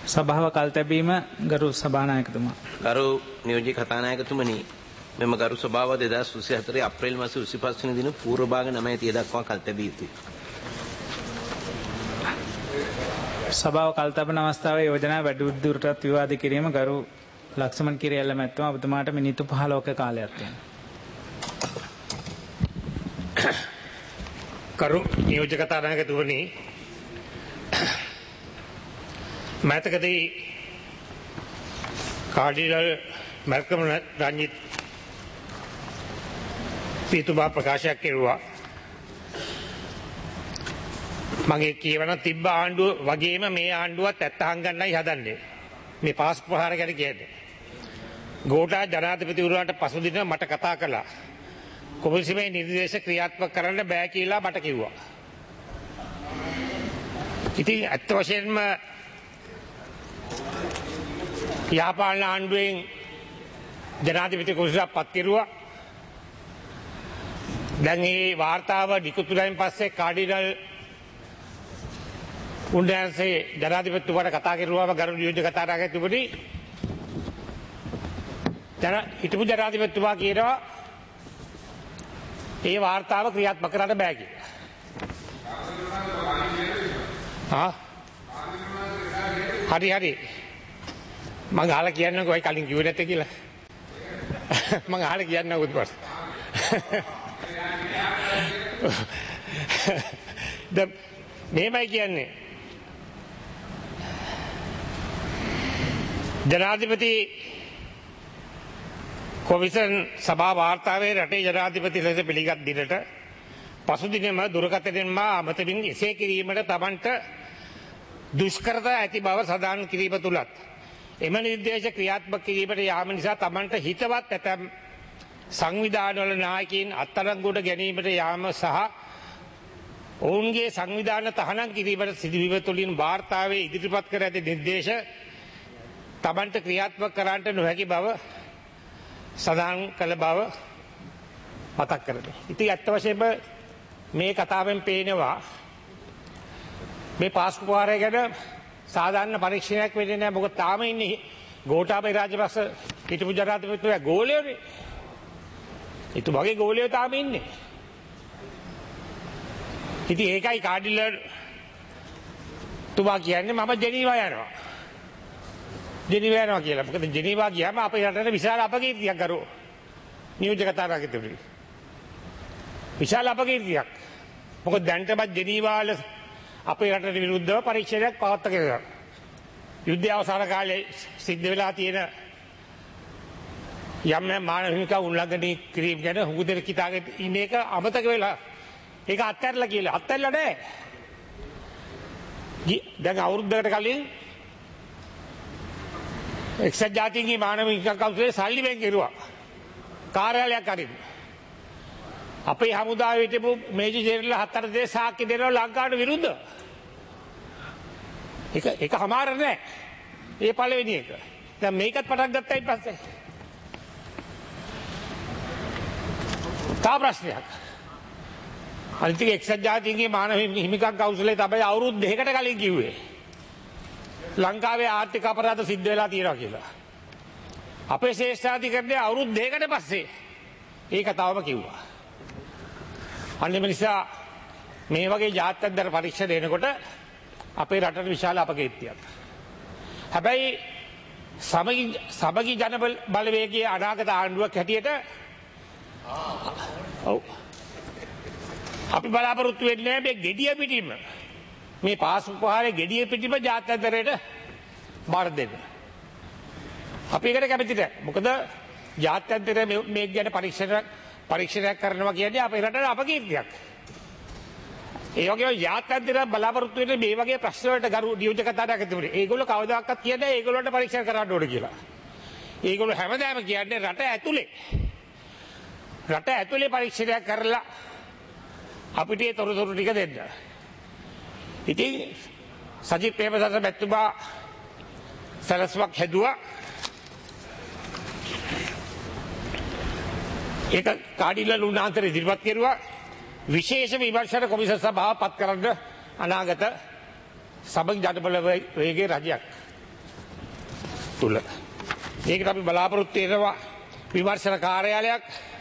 සභාව කල් තැබීම ගරු සභානායකතුමා. ගරු නියෝජ්‍ය කතානායකතුමනි, මෙම ගරු සභාව 2024 අප්‍රේල් මාස 25 වෙනි දින පූර්ව භාග 9:30 දක්වා කල් තැබිය යුතුයි. සභාව කල් තබන අවස්ථාවේ යෝජනා වැඩිදුරටත් විවාද කිරීම ගරු ලක්ෂමන් කිරියල්ල මැතිතුමා ඔබතුමාට මිනිත්තු 15ක කාලයක් තියෙනවා. කරු නියෝජ්‍ය කතානායකතුමනි, මෑතකදී කාඩිනල් මැල්කම් රංජිත් පීතුමා ප්‍රකාශයක් කෙරුවා. මගේ කියවන තිබ්බ ආණ්ඩුව වගේම මේ ආණ්ඩුවත් ඇත්ත හංගන්නයි හදන්නේ. මේ පාස් ප්‍රහාර ගැන කියන්නේ. ගෝඨා ජනාධිපතිවරයාට පසුදින මට කතා කළා. කොමිසමේ නිර්දේශ ක්‍රියාත්මක කරන්න බෑ කියලා මට කිව්වා. ඉතින් ඇත්ත වශයෙන්ම යාපාලන ආණ්ඩුවෙන් ජනාධිපති කුරුසක් පත් කෙරුවා. දැන් මේ වාර්තාව නිකුත්ුණායින් පස්සේ කාඩිනල් උන්වහන්සේ ජනාධිපතිතුමාට කතා කෙරුවාම ගරු නියෝජ්‍ය කතානායකතුමනි, හිටපු ජනාධිපතිතුමා කියනවා ඒ වාර්තාව ක්‍රියාත්මක කරන්න බෑ කියලා. හරි මං අහලා කියන්නකෝ අය කලින් කිව්වේ නැත්තේ කියලා. මං අහලා කියන්නකෝ ඊට පස්සේ. දැන් මේමයි කියන්නේ. ජනාධිපති කොමිෂන් සභා වාර්තාවේ රටේ ජනාධිපති ලෙස පිළිගත් දිනට පසුදිනම දුරකථනයෙන්ම අමතමින් එසේ කිරීමට තමන්ට දුෂ්කරතා ඇති බව සඳහන් කිරීම තුලත් එම නිර්දේශ ක්‍රියාත්මක කිරීමට යාම නිසා තමන්ට හිතවත් ඇතැම් සංවිධානවල නායකයින් අත්අඩංගුවට ගැනීමට යාම සහ ඔවුන්ගේ සංවිධාන තහනම් කිරීමට සිදුවීම තුළින් වාර්තාවේ ඉදිරිපත් කර ඇති නිර්දේශ තමන්ට ක්‍රියාත්මක කරන්නට නොහැකි බව සඳහන් කළ බව මතක් කරගන්න. ඉතින් ඇත්ත වශයෙන්ම මේ කතාවෙන් පේනවා මේ පාස්කු ප්‍රහාරය ගැන සාධාරණ පරීක්ෂණයක් වෙන්නේ නැහැ. මොකද තාම ඉන්නේ ගෝඨාභය රාජපක්ෂ හිටපු ජනාධිපතිතුමා ගෝලයෝනේ. එතුමාගේ ගෝලයෝ තාම ඉන්නේ. ඉතින් ඒකයි කාඩිනල් තුමා කියන්නේ මම ජෙනීවා යනවා. ජෙනීවා යනවා කියලා. මොකද ජෙනීවා ගියාම අපේ රටට විශාල අපකීර්තියක් ගරු නියෝජ්‍ය කතානායකතුමනි. විශාල අපකීර්තියක්. මොකද දැන්ටමත් ජෙනීවා වල අපේ රටට විරුද්ධව පරීක්ෂණයක් පවත්වාගෙන යුද්ධය අවසාන කාලේ සිද්ධ වෙලා තියෙන යම් මානව හිමිකම් උල්ලංඝනය කිරීම ගැන හුඟ දෙනෙක් හිතාගෙන ඉන්න එක අමතක වෙලා ඒක අත්හැරලා කියලා. අත්හැරලා නැහැ. දැන් අවුරුද්දකට කලින් එක්සත් ජාතීන්ගේ මානව හිමිකම් කවුන්සිලේ සල්ලි වෙන් කෙරුවා. කාර්යාලයක් අරින්න. අපේ හමුදාවේ හිටපු මේජර් ජෙනරල් 4 දෙනෙක් සාක්ෂි දෙනවා ලංකාවට විරුද්ධව. ඒක හමාර නෑ. ඒ පළවෙනි එක. දැන් මේකත් පටන් ගත්තයින් පස්සේ තා ප්‍රශ්නයක්. අනිත් එක්සත් ජාතීන්ගේ මානව හිමිකම් කවුන්සිලේ තමයි අවුරුදු 2කට කලින් කිව්වේ ලංකාවේ ආර්ථික අපරාධ සිද්ධ වෙලා තියෙනවා කියලා. අපේ ශ්‍රේෂ්ඨාධිකරණයේ අවුරුදු 2කට පස්සේ ඒක තවම කිව්වා. අනිත් නිසා මේ වගේ ජාත්‍යන්තර පරීක්ෂණ එනකොට අපේ රටට විශාල අපකීර්තියක්. හැබැයි සමගි ජන බලවේගයේ අනාගත ආණ්ඩුවක් හැටියට අපි බලාපොරොත්තු වෙන්නේ මේ ගෙඩිය පිටින්ම මේ පාස් ප්‍රහාරයේ ගෙඩිය පිටින්ම ජාත්‍යන්තරයට බාර දෙන්න. අපි ඒකට කැමති නැහැ. මොකද ජාත්‍යන්තරය මේ ගැන පරීක්ෂණයක් කරනවා කියන්නේ අපේ රටේ අපකීර්තියක්. ඒ වගේම ජාත්‍යන්තර බලාපොරොත්තු වෙන්නේ මේ වගේ ප්‍රශ්න වලට ගරු නියෝජ්‍ය කතානායකතුමනි. ඒගොල්ලෝ කවදාකවත් කියන්නේ ඒගොල්ලන්ට පරීක්ෂා කරන්න ඕනේ කියලා. ඒගොල්ලෝ හැමදාම කියන්නේ රට ඇතුලේ පරීක්ෂණයක් කරලා අපිට ඒ තොරතුරු ටික දෙන්න. ඉතින් සජිත් ප්‍රේමදාස මැතිතුමා සැලැස්මක් හැදුවා. ඒක කාඩිනල් උන්වහන්සේ ඉදිරිපත් කෙරුවා. විශේෂ විමර්ශන කොමිසම් සභාව පත් කරන්න අනාගත සමගි ජනබල වේගයේ රජයක්. තුළ. ඒකට අපි බලාපොරොත්තු වෙනවා විමර්ශන කාර්යාලයක්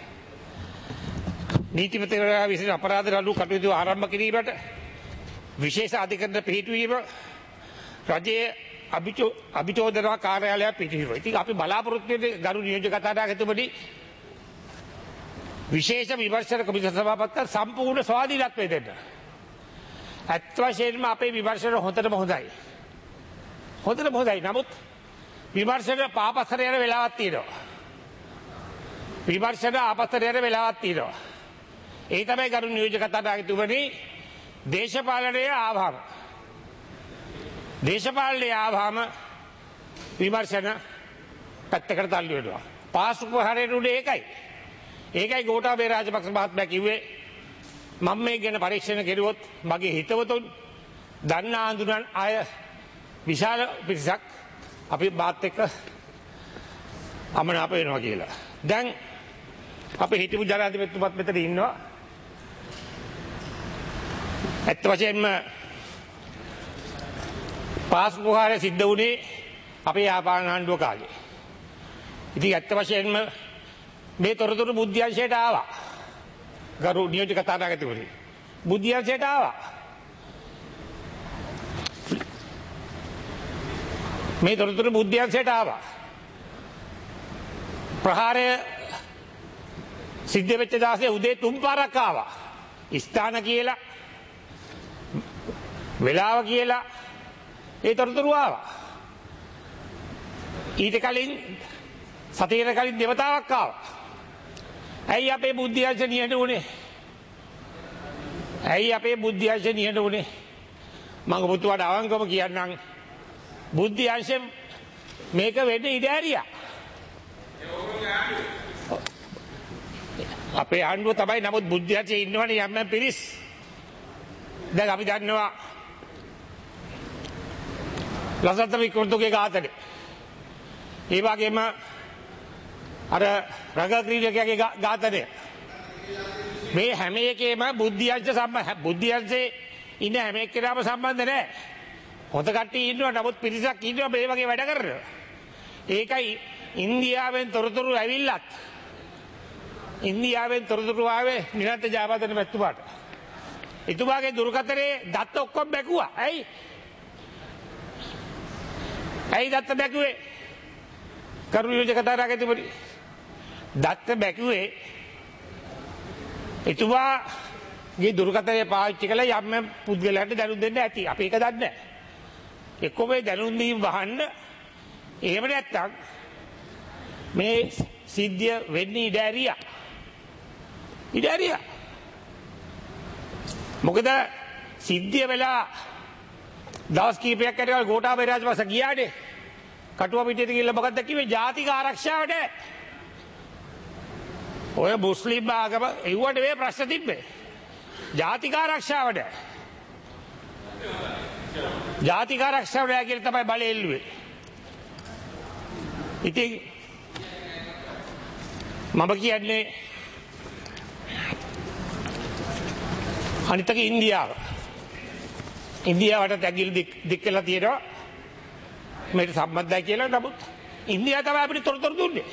නීතිපතිවරයා විසින් අපරාධ නඩු කටයුතු ආරම්භ කිරීමට විශේෂ අධිකරණ පිහිටුවීම රජයේ අභිචෝදනා කාර්යාලයක් පිහිටුවීම. ඉතින් අපි බලාපොරොත්තු වෙන්නේ ගරු නියෝජ්‍ය කතානායකතුමනි විශේෂ විමර්ශන කොමිසම සභාපතිට සම්පූර්ණ ස්වාධීනත්වය දෙන්න. ඇත්ත වශයෙන්ම අපේ විමර්ශන හොඳටම හොඳයි. හොඳටම හොඳයි. නමුත් විමර්ශන පාපස්සට යන වෙලාවක් තියෙනවා. විමර්ශන ආපස්සට යන වෙලාවක් තියෙනවා. ඒ තමයි ගරු නියෝජ්‍ය කතානායකතුමනි දේශපාලනයේ ආවම විමර්ශන පැත්තකට තල්ලු වෙනවා. පාසු ප්‍රහාරයට උඩ ඒකයි ගෝඨාභය රාජපක්ෂ මහත්මයා කිව්වේ මම මේ ගැන පරීක්ෂණ කෙරුවොත් මගේ හිතවතුන් දන්න ආඳුනන් අය විශාල පිරිසක් අපි බාත් එක්ක අමනාප වෙනවා කියලා. දැන් අපේ හිටපු ජනාධිපතිතුමත් මෙතන ඉන්නවා. ඇත්ත වශයෙන්ම පාස් ප්‍රහාරය සිද්ධ වුණේ අපේ ආපාන ආණ්ඩුව කාලේ. ඉතින් ඇත්ත වශයෙන්ම මේ තොරතුරු බුද්ධ්‍යංශයට ආවා. ගරු නියෝජ්‍ය කතානායකතුමනි බුද්ධ්‍යංශයට ආවා. මේ තොරතුරු බුද්ධ්‍යංශයට ආවා. ප්‍රහාරය සිද්ධ වෙච්ච දාසේ උදේ 3 පාරක් ආවා. ස්ථාන කියලා වෙලාව කියලා ඒ තොරතුරු ආවා. ඊට කලින් සතියකට කලින් දෙවතාවක් ආවා. ඇයි අපේ බුද්ධ්‍යංශ නිහඬ වුණේ? මම ඔබතුමාට අවංකවම කියන්නම් බුද්ධ්‍යංශ මේක වෙන්න ඉඩ ඇරියා. අපේ ආණ්ඩුව තමයි. නමුත් බුද්ධ්‍යංශයේ ඉන්නවනේ යම් පිරිස්. දැන් අපි දන්නවා ලසන්ත වික්‍රමතුංගගේ ඝාතනය. ඒ වගේම අර රංග ක්‍රීඩකයාගේ ඝාතනය. මේ හැම එකේම බුද්ධ්‍යංශයේ ඉන්න හැම එක්කෙනාම සම්බන්ධ නැහැ. හොඳ කට්ටිය ඉන්නවා. නමුත් පිරිසක් ඉන්නවා මේ වගේ වැඩ කරනවා. ඒකයි ඉන්දියාවෙන් තොරතුරු ඇවිල්ලත් ආවේ නිරන්තර ජයවර්ධන මැතිතුමාට. එතුමාගේ දුරකථනයේ දත්ත ඔක්කොම බැකුවා. ඇයි දත්ත බැකුවේ? කරු නියෝජ්‍ය කතානායකතුමනි දත්ත බැකුවේ එතුමාගේ දුරකථනය පාවිච්චි කළා යම් පුද්ගලයන්ට දැනුම් දෙන්න ඇති. අපි ඒක දන්නේ නැහැ. එක්කෝ මේ දැනුම් දීම වහන්න. එහෙම නැත්තම් මේ සිද්ධිය වෙන්නේ ඉඩ ඇරියා. මොකද සිද්ධිය වෙලා දවස් කීපයක් යනකොට ගෝඨාභය රාජපක්ෂ ගියානේ. කටුව පිටියට ගිහිල්ලා මොකක්ද කිව්වේ? ජාතික ආරක්ෂාවට. ඔය මුස්ලිම් ආගම එව්වට මේ ප්‍රශ්න තිබ්බේ. ජාතික ආරක්ෂාවට. කියලා තමයි බලය එල්ලුවේ. ඉතින් මම කියන්නේ අනිත් එක ඉන්දියාවට ඇගිලි දික් කළා තියෙනවා මේට සම්බන්ධයි කියලා. නමුත් ඉන්දියාව තමයි අපිට තොරතුරු දුන්නේ.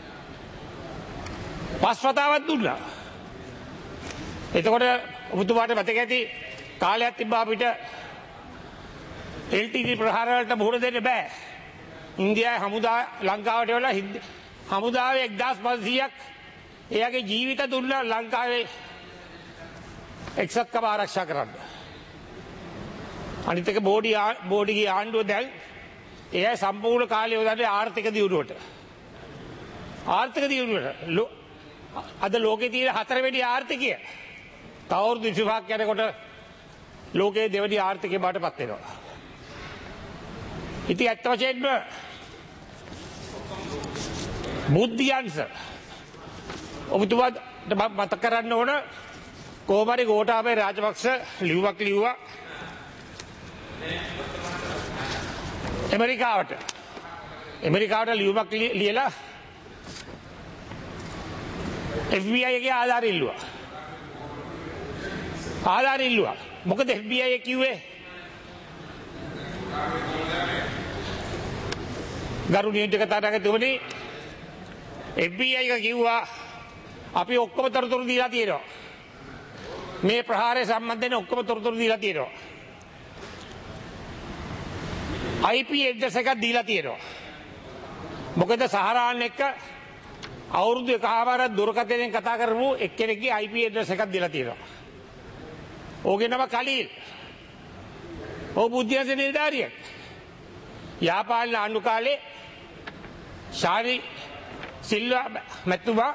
5 වතාවක් දුන්නා. එතකොට ඔබතුමාට මතක ඇති කාලයක් තිබ්බා අපිට LTT ප්‍රහාර වලට මුහුණ දෙන්න බෑ. ඉන්දියාවේ හමුදා ලංකාවට එවලා හමුදාවේ 1500ක් එයාගේ ජීවිත දුන්නා ලංකාවේ එක්සත්කම ආරක්ෂා කරන්න. අනිත් එක බෝඩිගේ ආණ්ඩුව දැන් එයා සම්පූර්ණ කාලය යොදන්නේ ආර්ථික දියුණුවට. අද ලෝකේ තියෙන 4 වෙනි ආර්ථිකය. තව අවුරුදු 25ක් යනකොට ලෝකයේ දෙවෙනි ආර්ථිකය බාටපත් වෙනවා. ඉතින් ඇත්ත වශයෙන්ම බුද්ධ්‍යංශ ඔබතුමාට මතක කරන්න ඕන කොහොම හරි ගෝඨාභය රාජපක්ෂ ලියුමක් ලිව්වා ඇමරිකාවට ලියුමක් ලියලා FBI එකේ ආධාර ඉල්ලුවා. මොකද FBI කිව්වේ ගරු නියෝජ්‍ය කතානායකතුමනි FBI එක කිව්වා අපි ඔක්කොම තොරතුරු දීලා තියෙනවා. මේ ප්‍රහාරය සම්බන්ධයෙන් ඔක්කොම තොරතුරු දීලා තියෙනවා. IP ඇඩ්‍රස් එකක් දීලා තියෙනවා. මොකද සහරාන් එක්ක අවුරුදු 1කමාරක් දුරකථනයෙන් කතා කරපු එක්කෙනෙක්ගේ IP ඇඩ්‍රස් එකක් දීලා තියෙනවා. ඕගේ නම කලීල්. ඔහු බුද්ධියන්ස නිලධාරියෙක්. යාපාලන ආණ්ඩු කාලේ ශාරි සිල්වා මැතිතුමා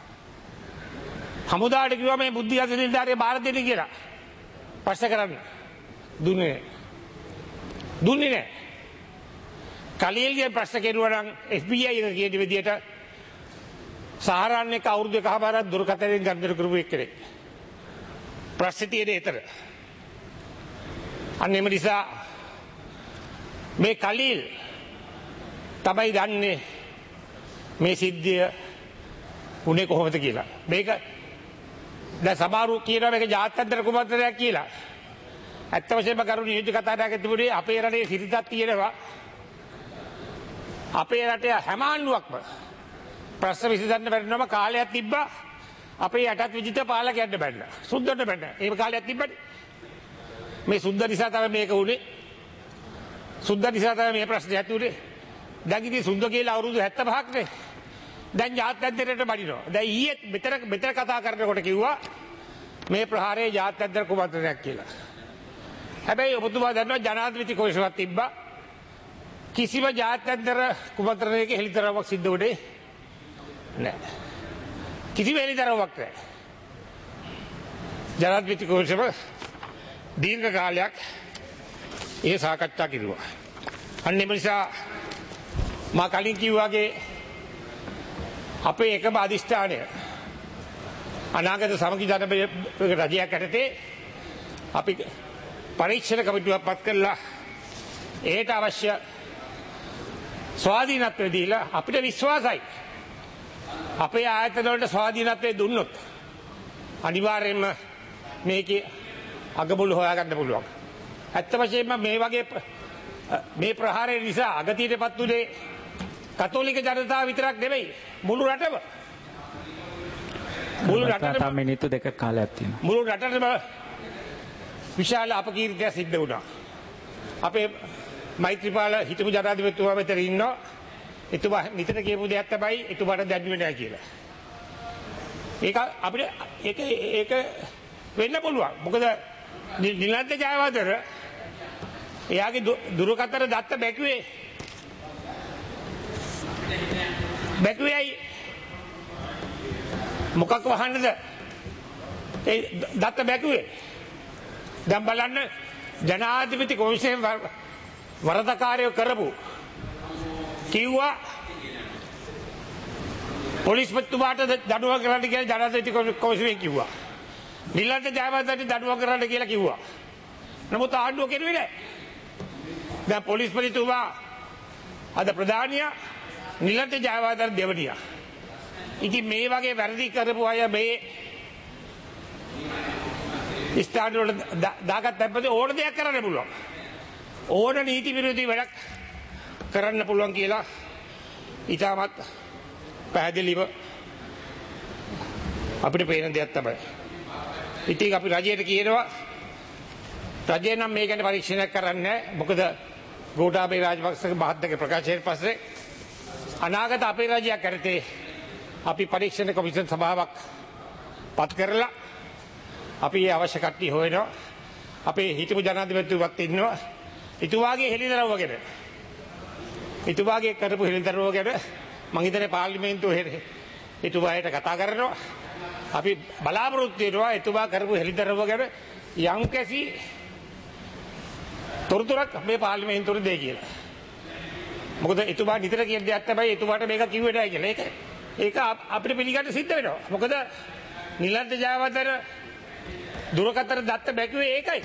හමුදාට කිව්වා මේ බුද්ධියන්ස නිලධාරිය බාර දෙන්න කියලා. ප්‍රශ්න කරන්න. දුන්නේ නැහැ. කලීල්ගේ ප්‍රශ්න කෙරුවා නම් FBI එක කියන විදියට සහරාන් එක්ක අවුරුදු 1කමාරක් දුරකථනයෙන් ගනුදෙනු කරපු එක්කෙනෙක්. ප්‍රශ්න තියෙන ඊතර. අන්න එම නිසා මේ කලීල් තමයි දන්නේ මේ සිද්ධිය උනේ කොහොමද කියලා. මේක දැන් සමහරු කියනවා මේක ජාත්‍යන්තර කුමන්ත්‍රණයක් කියලා. ඇත්ත වශයෙන්ම කරු නියෝජ්‍ය කතානායකතුමනි අපේ රටේ සිරිතක් තියෙනවා. අපේ රටේ හැම ආණ්ඩුවක්ම ප්‍රශ්න විසඳන්න බැරිනම කාලයක් තිබ්බා. අපේ යටත් විජිත පාලකයන්ට බැන්න. සුද්දන්ට බැන්න. ඒ කාලයක් තිබ්බනේ. මේ සුද්ද නිසා තමයි මේක උනේ. සුද්ද නිසා තමයි මේ ප්‍රශ්නේ ඇති උනේ. දැන් ඉතින් සුද්ද කියලා අවුරුදු 75ක් නේ. දැන් ජාත්‍යන්තරයට බඩිනවා. දැන් ඊයේ මෙතන කතා කරනකොට කිව්වා මේ ප්‍රහාරයේ ජාත්‍යන්තර කුමන්ත්‍රණයක් කියලා. හැබැයි ඔබතුමා දන්නවා ජනාධිපති කොමිසමක් තිබ්බා. කිසිම ජාත්‍යන්තර කුමන්ත්‍රණයක හෙළිදරව්වක් සිද්ධ වුණේ නැහැ. කිසිම හෙළිදරව්වක් නැහැ. ජනාධිපති කොමිසම දීර්ඝ කාලයක් ඒ සාකච්ඡා කිරුවා. අන්න ඒ නිසා මා කලින් කිව්වාගේ අපේ එකම අධිෂ්ඨානය අනාගත සමගි ජන රජයක් යටතේ අපි පරීක්ෂණ කමිටුවක් පත් කරලා ඒට අවශ්‍ය ස්වාධීනත්වය දීලා අපිට විශ්වාසයි. අපේ ආයතන වලට ස්වාධීනත්වය දුන්නොත් අනිවාර්යයෙන්ම මේකේ අගමුළු හොයාගන්න පුළුවන්. ඇත්ත වශයෙන්ම මේ වගේ මේ ප්‍රහාරය නිසා අගතියටපත් උනේ කතෝලික ජනතාව විතරක් නෙවෙයි මුළු රටම. මුළු රටම මිනිත්තු දෙක කාලයක් තියෙනවා. මුළු රටම විශාල අපකීර්තියක් සිද්ධ වුණා. අපේ මෛත්‍රීපාල හිටපු ජනාධිපතිතුමා මෙතන ඉන්නවා. එතුමා නිතර කියපු දෙයක් තමයි එතුමාට දැනුවේ නැහැ කියලා. ඒක අපිට ඒක වෙන්න පුළුවන්. මොකද නිලන්ත ජයවර්ධන එයාගේ දුරකථන දත්ත බැකුවේයි මොකක් වහන්නද ඒ දත්ත බැකුවේ. දැන් බලන්න ජනාධිපති කොමිසම වරදකාරයෝ කරපු කිව්වා පොලිස්පතිතුමාට දඩුවම් කරන්න කියලා ජනාධිපති කොමිසමෙන් කිව්වා. නිලන්ත ජයවර්ධනට දඩුවම් කරන්න කියලා කිව්වා. නමුත් ආණ්ඩුව කෙරුවේ නැහැ. දැන් පොලිස්පතිතුමා අද ප්‍රධානියා නිලන්ත ජයවර්ධන දෙවනියා. ඉතින් මේ වගේ වැරදි කරපු අය මේ ස්ථාන වල දාගත්ත අපිට ඕන දෙයක් කරන්න පුළුවන්. ඕන නීති විරෝධී වැඩක් කරන්න පුළුවන් කියලා ඉතාමත් පැහැදිලිව අපිට පේන දෙයක් තමයි. ඉතින් අපි රජයට කියනවා රජය නම් මේ ගැන පරීක්ෂණයක් කරන්නේ නැහැ. මොකද ගෝඨාභය රාජපක්ෂ මහත්මයාගේ ප්‍රකාශයෙන් පස්සේ අනාගත අපේ රජයක් යටතේ අපි පරීක්ෂණ කොමිෂන් සභාවක් පත් කරලා අපි ඒ අවශ්‍ය කට්ටිය හොයනවා. අපේ හිටපු ජනාධිපතිතුමත් ඉන්නවා. එතුමාගේ හෙළිදරව්ව ගැන එතුමාගේ කරපු හෙළිදරව්ව ගැන මම හිතන්නේ පාර්ලිමේන්තුවේ එතුමාට කතා කරනවා. අපි බලාපොරොත්තු වෙනවා එතුමා කරපු හෙළිදරව්ව ගැන යම්කිසි තොරතුරක් මේ පාර්ලිමේන්තුවේ දෙයි කියලා. මොකද එතුමා නිතර කියන දෙයක් තමයි එතුමාට මේක කිව්වේ නැහැ කියලා. ඒක අපිට පිළිගන්න සිද්ධ වෙනවා. මොකද නිලන්ත ජයවර්ධන දුරකථන දත්ත බැකුවේ ඒකයි.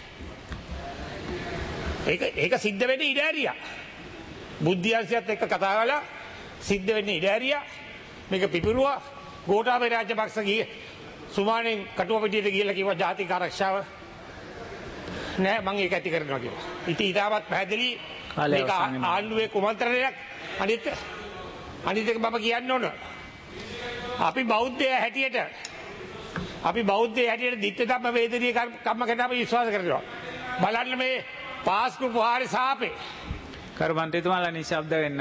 ඒක සිද්ධ වෙන්නේ ඉඩ ඇරියා. බුද්ධියන්සියත් එක්ක කතා කරලා සිද්ධ වෙන්නේ ඉඩ ඇරියා. මේක පිපිරුවා ගෝඨාභය රාජපක්ෂ ගියේ සුමානෙන් කටුව පිටියට ගිහලා කිව්වා ජාතික ආරක්ෂාව නෑ මම ඒක ඇති කරනවා කියලා. ඉතින් ඊටවත් පැහැදිලි මේක ආණ්ඩුවේ කුමන්ත්‍රණයක් අනිත් එක මම කියන්න ඕන. අපි බෞද්ධය හැටියට දිට්ඨ ධම්ම වේදනීය කම්ම ගැන අපි විශ්වාස කරනවා. බලන්න මේ පාස්කු පුහාරේ සාපේ. කරු මන්ත්‍රීතුමාලා නිශ්ශබ්ද වෙන්න.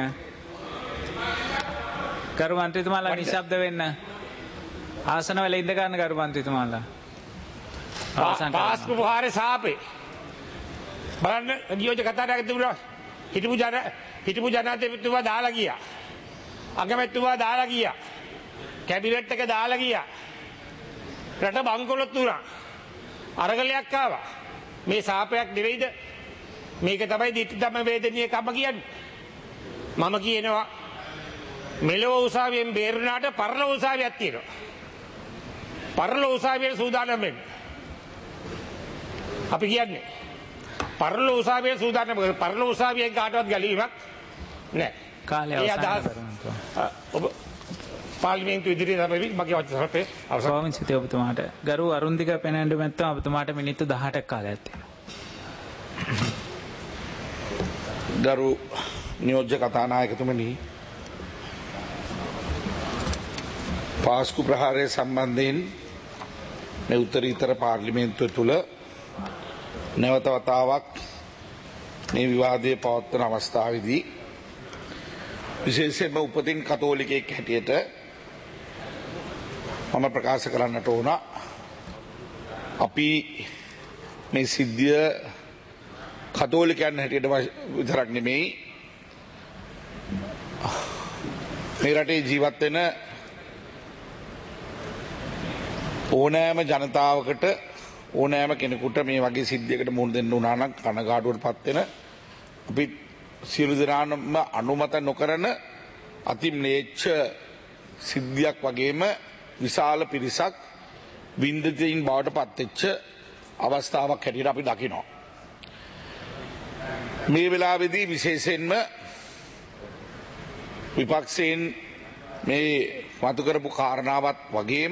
කරු මන්ත්‍රීතුමාලා නිශ්ශබ්ද වෙන්න. ආසනවල ඉඳ ගන්න කරු මන්ත්‍රීතුමාලා. පාස්කු පුහාරේ සාපේ. බලන්න නියෝජ්‍ය කතානායක තිබුණා. හිටපු ජනාධිපතිතුමා දාලා ගියා. අගමැතිතුමා දාලා ගියා. කැබිනට් එක දාලා ගියා. රට බංකොලොත් වුණා. අරගලයක් ආවා. මේ සාපයක් නෙවෙයිද? මේක තමයි දිට්ඨි ධම්ම වේදනීය කම්ම කියන්නේ. මම කියනවා මෙලොව උසාවියෙන් බේරුණාට පරලොව උසාවියක් තියෙනවා. පරලොව උසාවියට සූදානම් වෙන්න. අපි කියන්නේ පරලොව උසාවියට සූදානම් වෙන්න. පරලොව උසාවියෙන් කාටවත් ගැලවීමක් නැහැ. කාලය අවසන් ඔබ පාර්ලිමේන්තු ඉදිරියේ තමයි මගේ වචනපේ අවසන්. ස්වාමීන් වහන්සේ ඔබතුමාට ගරු අරුන්දික පෙනඬු මැතිතුමා ඔබතුමාට මිනිත්තු 18ක් කාලයක් තියෙනවා. ගරු නියෝජ්‍ය කතානායකතුමනි, පාස්කු ප්‍රහාරය සම්බන්ධයෙන් මේ උත්තරීතර පාර්ලිමේන්තුව තුළ නැවත වතාවක් මේ විවාදය පවත්වන අවස්ථාවේදී විශේෂයෙන්ම උපතින් කතෝලිකයෙක් හැටියට මම ප්‍රකාශ කරන්නට ඕන, අපි මේ සිද්ධිය කතෝලිකයන් හැටියට විතරක් නෙමෙයි මේ රටේ ජීවත් වෙන ඕනෑම ජනතාවකට ඕනෑම කෙනෙකුට මේ වගේ සිද්ධියකට මුහුණ දෙන්න උනා නම් කනගාටුවට පත් වෙන, අපි සියලු දෙනාම අනුමත නොකරන අතිම්ලේච්ඡ සිද්ධියක් වගේම විශාල පිරිසක් වින්දිතයින් බවට පත්වෙච්ච අවස්ථාවක් හැටියට අපි දකිනවා. මේ වෙලාවේදී විශේෂයෙන්ම විපක්ෂයෙන් මේ මතු කරපු කාරණාවත් වගේම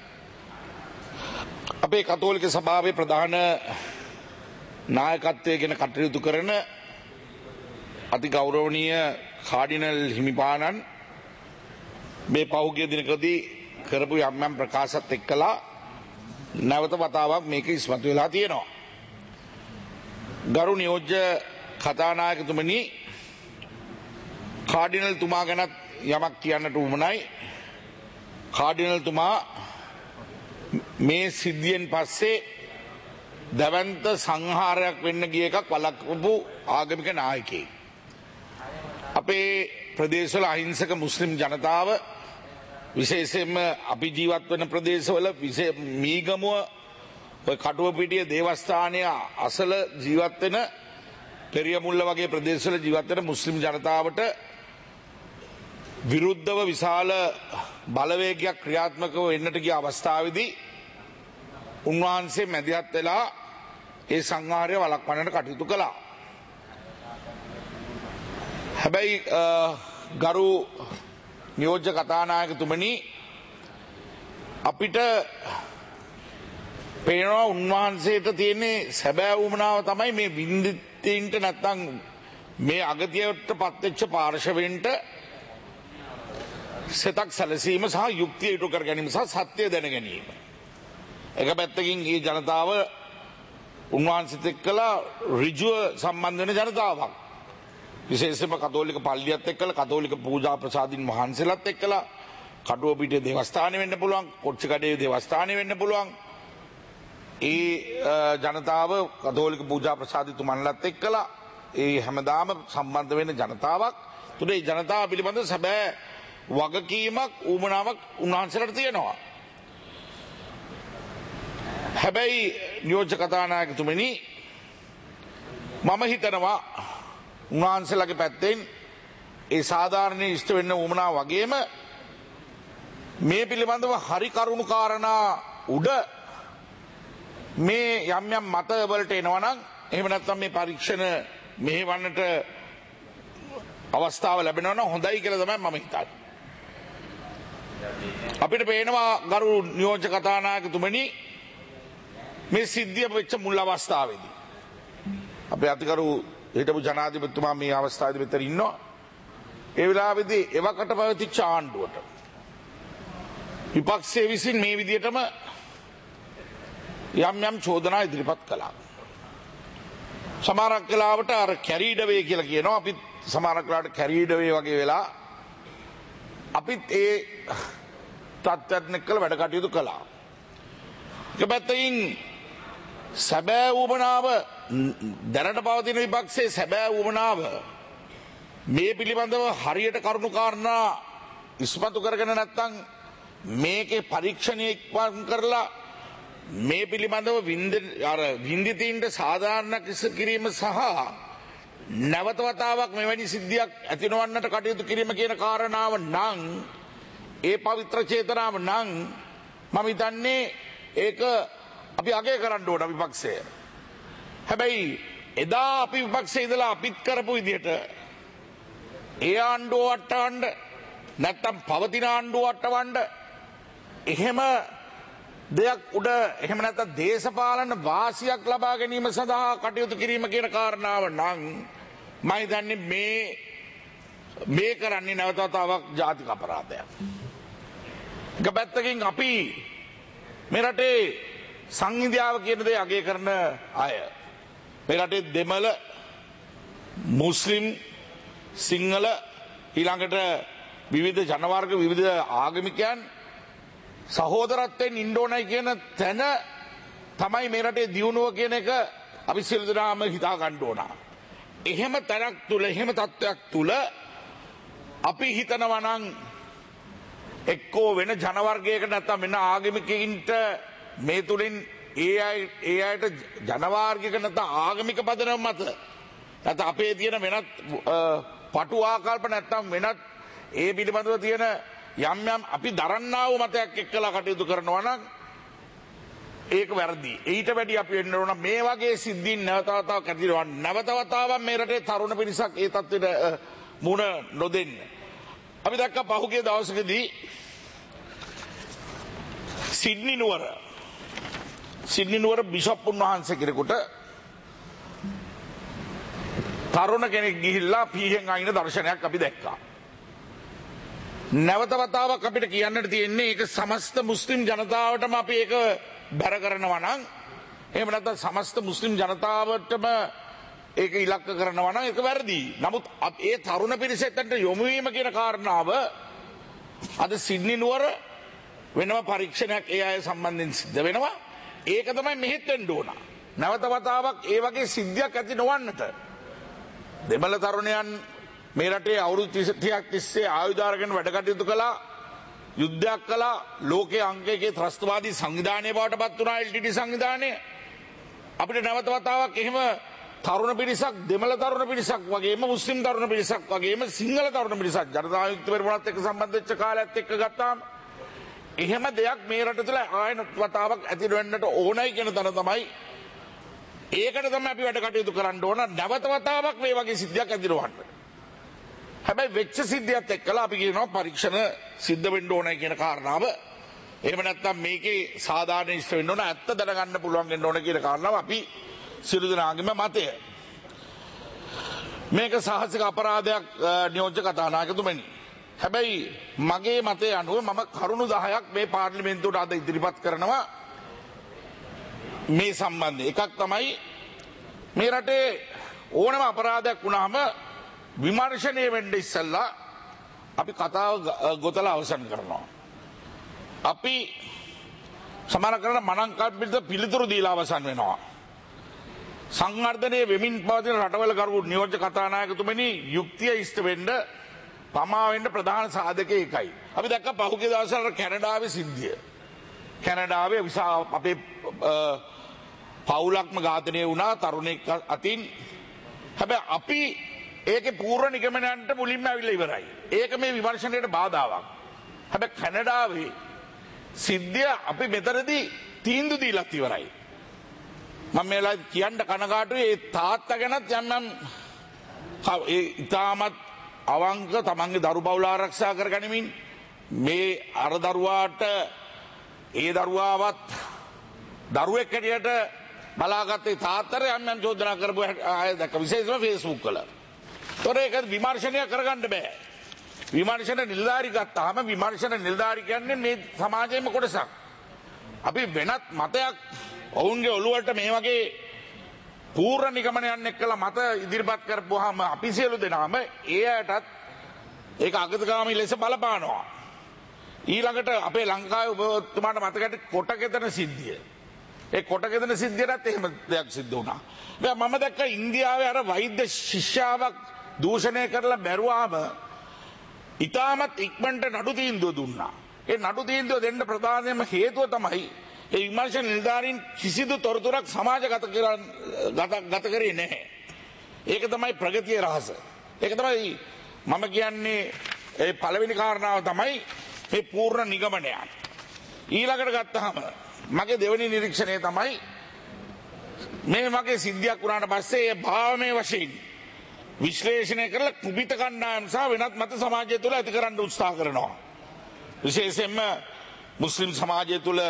අපේ කතෝලික සභාවේ ප්‍රධාන නායකත්වය ගැන කටයුතු කරන අති ගෞරවනීය කාඩිනල් හිමිපාණන් මේ පහුගිය දිනකදී කරපු යම් ප්‍රකාශත් එක්කලා නැවත වතාවක් මේක ඉස්මතු වෙලා තියෙනවා. ගරු නියෝජ්‍ය කතානායකතුමනි, කාඩිනල් තුමා ගැනත් යමක් කියන්නට උවමනයි. කාඩිනල් තුමා මේ සිද්ධියෙන් පස්සේ දැවැන්ත සංහාරයක් වෙන්න ගිය එකක් වළක්වපු ආගමික නායකයෙක්. අපේ ප්‍රදේශවල අහිංසක මුස්ලිම් ජනතාව, විශේෂයෙන්ම අපි ජීවත් වන ප්‍රදේශවල මීගමුව කටුවපිටිය දේවස්ථානය අසල ජීවත් වෙන පෙරියමුල්ල වගේ ප්‍රදේශවල ජීවත් වෙන මුස්ලිම් ජනතාවට විරුද්ධව විශාල බලවේගයක් ක්‍රියාත්මකව වෙන්නට ගිය අවස්ථාවේදී උන්වහන්සේ මැදිහත් වෙලා ඒ සංහාරය වළක්වන්නට කටයුතු කළා. හැබැයි ගරු නියෝජ්‍ය කතානායකතුමනි, අපිට පේනවා උන්වහන්සේට තියෙන්නේ සැබෑ වුමනාව තමයි මේ වින්දිතයින්ට නැත්තම් මේ අගතියට පත්වෙච්ච පාර්ශවයන්ට සෙතක් සැලසීම සහ යුක්තිය ඉටු කර ගැනීම සහ සත්‍යය දැන ගැනීම. එක පැත්තකින් මේ ජනතාව උන්වහන්සේත් එක්කලා ඍජුව සම්බන්ධ වෙන ජනතාවක්. විශේෂයෙන්ම කතෝලික පල්ලියත් එක්කලා කතෝලික පූජා ප්‍රසාදින් වහන්සේලාත් එක්කලා කටුවපිටිය දේවස්ථානෙ වෙන්න පුළුවන්, කොච්චිකඩේ දේවස්ථානෙ වෙන්න පුළුවන්. ඒ ජනතාව කතෝලික පූජා ප්‍රසාදිතුමන්ලත් එක්කලා ඒ හැමදාම සම්බන්ධ වෙන ජනතාවක්. තුනේ ජනතාව පිළිබඳ සැබෑ වගකීමක් ඌමනාවක් උන්වහන්සේලාට තියෙනවා. හැබැයි නියෝජ්‍ය කතානායකතුමනි, මම හිතනවා උන්වහන්සේලාගේ පැත්තෙන් ඒ සාධාරණ ඉෂ්ට වෙන්න ඌමනාව වගේම මේ පිළිබඳව හරි කරුණු කාරණා උඩ මේ යම් මතවලට එනවා නම්, එහෙම නැත්නම් මේ පරීක්ෂණ මෙහෙවන්නට අවස්ථාව ලැබෙනවා නම් හොඳයි කියලා තමයි මම හිතන්නේ. අපිට පේනවා ගරු නියෝජ්‍ය කතානායකතුමනි, මේ සිද්ධිය වෙච්ච මුල් අවස්ථාවේදී අපේ අතිගරු හිටපු ජනාධිපතිතුමා මේ අවස්ථාවේදී මෙතන ඉන්නවා. ඒ වෙලාවේදී එවකට පැවතිච්ච ආණ්ඩුවට විපක්ෂයේ විසින් මේ විදිහටම යම් චෝදනා ඉදිරිපත් කළා. සමහරක් වෙලාවට අර කැරීඩ් අවේ කියලා කියනවා. අපිත් සමහරක් වෙලාවට කැරීඩ් අවේ වගේ වෙලා අපිත් ඒ තත්ත්වයන් එක්කලා වැඩ කටයුතු කළා. එක පැත්තකින් සැබෑ වුමනාව දැනට පවතින විපක්ෂයේ සැබෑ වුමනාව මේ පිළිබඳව හරියට කරුණු කාරණා ඉස්මතු කරගෙන නැත්නම් මේකේ පරීක්ෂණය ඉක්මන් කරලා මේ පිළිබඳව වින්දිතීන්ට සාධාරණ කිරීම සහ නැවත වතාවක් මෙවැනි සිද්ධියක් ඇති නොවන්නට කටයුතු කිරීම කියන කාරණාව නම් ඒ පවිත්‍ර චේතනාව නම් මම හිතන්නේ ඒක අපි අගය කරන්න ඕන විපක්ෂය. හැබැයි එදා අපි විපක්ෂයේ ඉඳලා අපිත් කරපු විදිහට ඒ ආණ්ඩුව වටවන්න නැත්තම් පවතින ආණ්ඩුව වටවන්න එහෙම දෙයක් උඩ එහෙම නැත්නම් දේශපාලන වාසියක් ලබා ගැනීම සඳහා කටයුතු කිරීම කියන කාරණාව නම් මම හිතන්නේ මේ කරන්නේ නැවත වතාවක් ජාතික අපරාධයක්. එක පැත්තකින් අපි මේ රටේ සංවිධාව කියන දේ අගය කරන අය මේ රටේ දෙමළ මුස්ලිම් සිංහල ඊළඟට විවිධ ජනවර්ග විවිධ ආගමිකයන් සහෝදරත්වයෙන් ඉන්න ඕනයි කියන තැන තමයි මේ රටේ දියුණුව කියන එක අපි සියලු දෙනාම හිතා ගන්න ඕන. එහෙම තැනක් තුල එහෙම තත්ත්වයක් තුල අපි හිතනවා නම් එක්කෝ වෙන ජනවර්ගයක නැත්නම් වෙන ආගමිකයින්ට මේ තුලින් ඒ අයට ජනවාර්ගික නැත්නම් ආගමික පදනම මත නැත්නම් අපේ තියෙන වෙනත් පටු ආකල්ප නැත්නම් වෙනත් ඒ පිළිබඳව තියෙන යම් අපි දරන්නා වූ මතයක් එක්කලා කටයුතු කරනවා නම් ඒක වැරදි. ඊට වැඩි අපි වෙන්න ඕන මේ වගේ සිද්ධීන් නැවත වතාවක් ඇතිවෙනවා. නැවත වතාවක් මේ රටේ තරුණ පිරිසක් ඒ තත්ත්වෙට මුණ නොදෙන්න. අපි දැක්ක පහුගිය දවසකදී සිඩ්නි නුවර බිෂප් වහන්සේ කෙනෙකුට තරුණ කෙනෙක් ගිහිල්ලා පීහෙන් අයින දර්ශනයක් අපි දැක්කා. නැවත වතාවක් අපිට කියන්නට තියෙන්නේ ඒක සමස්ත මුස්ලිම් ජනතාවටම අපි ඒක බැර කරනවා නම් එහෙම නැත්නම් සමස්ත මුස්ලිම් ජනතාවටම ඒක ඉලක්ක කරනවා නම් ඒක වැරදි. නමුත් ඒ තරුණ පිරිසට යොමු වීම කියන කාරණාව අද සිඩ්නි නුවර වෙනම පරීක්ෂණයක් ඒ අය සම්බන්ධයෙන් සිද්ධ වෙනවා. ඒක තමයි මෙහෙත් වෙන්න ඕන. නැවත වතාවක් ඒ වගේ සිද්ධියක් ඇති නොවන්නට දෙමළ තරුණයන් මේ රටේ අවුරුදු 30ක් තිස්සේ ආයුධ අරගෙන වැඩ කටයුතු කළා, යුද්ධයක් කළා, ලෝකයේ අංකයේ ත්‍රස්තවාදී සංවිධානය බවට පත් වුණා LTT සංවිධානය. අපිට නැවත වතාවක් එහෙම තරුණ පිරිසක්, දෙමළ තරුණ පිරිසක් වගේම මුස්ලිම් තරුණ පිරිසක් වගේම සිංහල තරුණ පිරිසක් ජනතා විමුක්ති පෙරමුණත් එක්ක සම්බන්ධ වෙච්ච කාලයත් එක්ක ගත්තාම එහෙම දෙයක් මේ රට තුළ ආයෙත් වතාවක් ඇති වෙන්නට ඕනයි කියන තැන තමයි ඒකට තමයි අපි වැඩ කටයුතු කරන්න ඕන. නැවත වතාවක් මේ වගේ සිද්ධියක් ඇති නොවන්න. හැබැයි වෙච්ච සිද්ධියත් එක්කලා අපි කියනවා පරීක්ෂණ සිද්ධ වෙන්න ඕනයි කියන කාරණාව. එහෙම නැත්නම් මේකේ සාධාරණ ඉෂ්ට වෙන්න ඕන, ඇත්ත දැනගන්න පුළුවන් වෙන්න ඕන කියන කාරණාව අපි සියලු දෙනාගේම මතය. මේක සාහසික අපරාධයක් නියෝජ්‍ය කතානායකතුමනි. හැබැයි මගේ මතය අනුව මම කරුණු 10ක් මේ පාර්ලිමේන්තුවට අද ඉදිරිපත් කරනවා මේ සම්බන්ධයෙන්. එකක් තමයි මේ රටේ ඕනම අපරාධයක් වුණාම විමර්ශනය වෙන්න ඉස්සෙල්ලා අපි කතාව ගොතලා අවසන් කරනවා. අපි සමාන කරන මනංකල්පිත පිළිතුරු දීලා අවසන් වෙනවා. සංවර්ධනයේ වෙමින් පවතින රටවල කරු නියෝජ්‍ය කතානායකතුමනි යුක්තිය ඉෂ්ට වෙන්න පමා වෙන්න ප්‍රධාන සාධකය එකයි. අපි දැක්ක පහුගිය දවස්වල කැනඩාවේ සිද්ධිය. කැනඩාවේ අපේ පවුලක්ම ඝාතනය වුණා තරුණෙක් අතින්. හැබැයි අපි ඒකේ පූර්ව නිගමනයන්ට මුලින්ම ඇවිල්ලා ඉවරයි. ඒක මේ විමර්ශනයට බාධාවක්. හැබැයි කැනඩාවේ සිද්ධිය අපි මෙතනදී තීන්දුව දීලත් ඉවරයි. මම මේලා කියන්න කනගාටුයි ඒ තාත්තා ගැනත් යම් ඒ ඉතාමත් අවංක තමන්ගේ දරු පවුල ආරක්ෂා කරගනිමින් මේ අර දරුවාට ඒ දරුවාවත් දරුවෙක් හැටියට බලාගත්තේ තාත්තට යම් චෝදනා කරපු අය දැක්ක විශේෂයෙන්ම Facebook වල. ඒතොර ඒක විමර්ශනය කරගන්න බෑ. විමර්ශන නිලධාරි ගත්තාම විමර්ශන නිලධාරි කියන්නේ මේ සමාජයේම කොටසක්. අපි වෙනත් මතයක් ඔවුන්ගේ ඔළුවට මේ වගේ පූර්ණ නිගමනයන් එක්කලා මත ඉදිරිපත් කරපුවාම අපි සියලු දෙනාම ඒ අයටත් ඒක අගතිගාමී ලෙස බලපානවා. ඊළඟට අපේ ලංකාවේ ඔබතුමාට මතකයි කොටකෙතන සිද්ධිය. ඒ කොටකෙතන සිද්ධියටත් එහෙම දෙයක් සිද්ධ වුණා. මම දැක්ක ඉන්දියාවේ අර වෛද්‍ය ශිෂ්‍යාවක් දූෂණය කරලා බැරුවාම ඉතාමත් ඉක්මනට නඩු තීන්දුව දුන්නා. ඒ නඩු තීන්දුව දෙන්න ප්‍රධානම හේතුව තමයි ඒ විමර්ශන නිලධාරීන් කිසිදු තොරතුරක් සමාජගත කරේ නැහැ. ඒක තමයි ප්‍රගතියේ රහස. ඒක තමයි මම කියන්නේ ඒ පළවෙනි කාරණාව තමයි මේ පූර්ණ නිගමනය. ඊළඟට ගත්තාම මගේ දෙවෙනි නිරීක්ෂණය තමයි මේ වගේ සිද්ධියක් වුණාට පස්සේ ඒ භාවමය වශයෙන් විශ්ලේෂණය කරලා කුපිත කණ්ඩායම් සහ වෙනත් මත සමාජය තුළ ඇති කරන්න උත්සාහ කරනවා. විශේෂයෙන්ම මුස්ලිම් සමාජය තුළ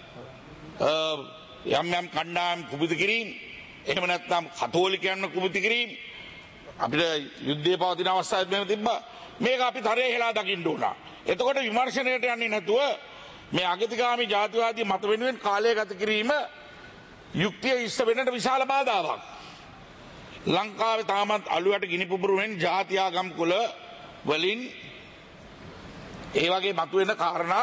යම් යම් කණ්ඩායම් කුපිත කිරීම, එහෙම නැත්නම් කතෝලිකයන්ව කුපිත කිරීම අපිට යුද්ධයේ පවතින අවස්ථාවේ මෙහෙම තිබ්බා. මේක අපි තරේ හෙලා දකින්න ඕන. එතකොට විමර්ශනයට යන්නේ නැතුව මේ අගතිගාමී ජාතිවාදී මත වෙනුවෙන් කාලය ගත කිරීම යුක්තිය ඉෂ්ට වෙන්නට විශාල බාධාවක්. ලංකාවේ තාමත් අලුයට ගිනි පුපුරුවෙන් ජාති ආගම් කුල වලින් ඒ වගේ මතුවෙන කාරණා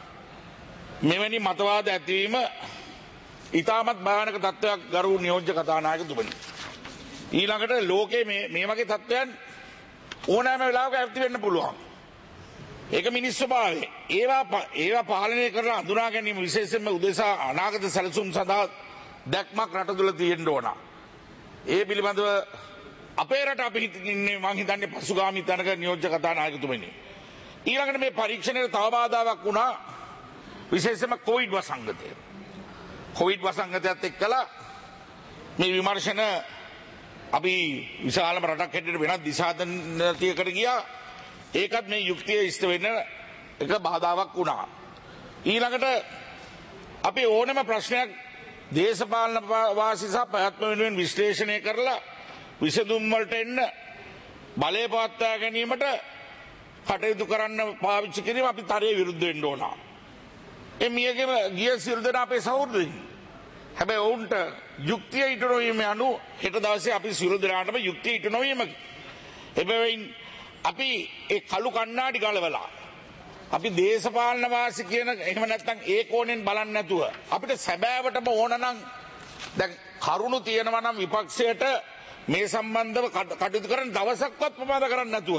මෙවැනි මතවාද ඇතිවීම ඉතාමත් භයානක තත්ත්වයක් ගරු නියෝජ්‍ය කතානායකතුමනි. ඊළඟට ලෝකයේ මේ වගේ තත්ත්වයන් ඕනෑම වෙලාවක ඇති වෙන්න පුළුවන්. ඒක මිනිස් ස්වභාවය. ඒවා පාලනය කරලා අඳුනා ගැනීම විශේෂයෙන්ම උදෙසා අනාගත සැලසුම් සඳහා දැක්මක් රට තුළ තියෙන්න ඕන. ඒ පිළිබඳව අපේ රට අපි ඉන්නේ මං හිතන්නේ පසුගාමී තැනක නියෝජ්‍ය කතානායකතුමනි. ඊළඟට මේ පරීක්ෂණයට තව බාධාවක් වුණා විශේෂයෙන්ම කොවිඩ් වසංගතය. කොවිඩ් වසංගතයත් එක්කලා මේ විමර්ශන අපි විශාලම රටක් හැටියට වෙනත් දිශාතනතියකට ගියා. ඒකත් මේ යුක්තිය ඉෂ්ට වෙන්න එක බාධාවක් වුණා. ඊළඟට අපි ඕනෑම ප්‍රශ්නයක් දේශපාලන වාසි සහ පැවැත්ම වෙනුවෙන් විශ්ලේෂණය කරලා විසඳුම් වලට එන්න බලය පවත්වා ගැනීමට කටයුතු කරන්න පාවිච්චි කිරීම අපි තරයේ විරුද්ධ වෙන්න ඕන. ඒ මියගේ ගිය සියලු දෙනා අපේ සහෝදරයන්. හැබැයි ඔවුන්ට යුක්තිය ඉටු නොවීම අනුව හෙට දවසේ අපි සියලු දෙනාටම යුක්තිය ඉටු නොවීම. එබැවින් අපි ඒ කළු කණ්ණාඩි ගලවලා අපි දේශපාලන වාසි කියන එහෙම නැත්නම් ඒ කෝණයෙන් බලන්නේ නැතුව අපිට සැබෑවටම ඕන නම් දැන් කරුණු තියෙනවා නම් විපක්ෂයට මේ සම්බන්ධව කටයුතු කරන දවසක්වත් ප්‍රමාද කරන්නේ නැතුව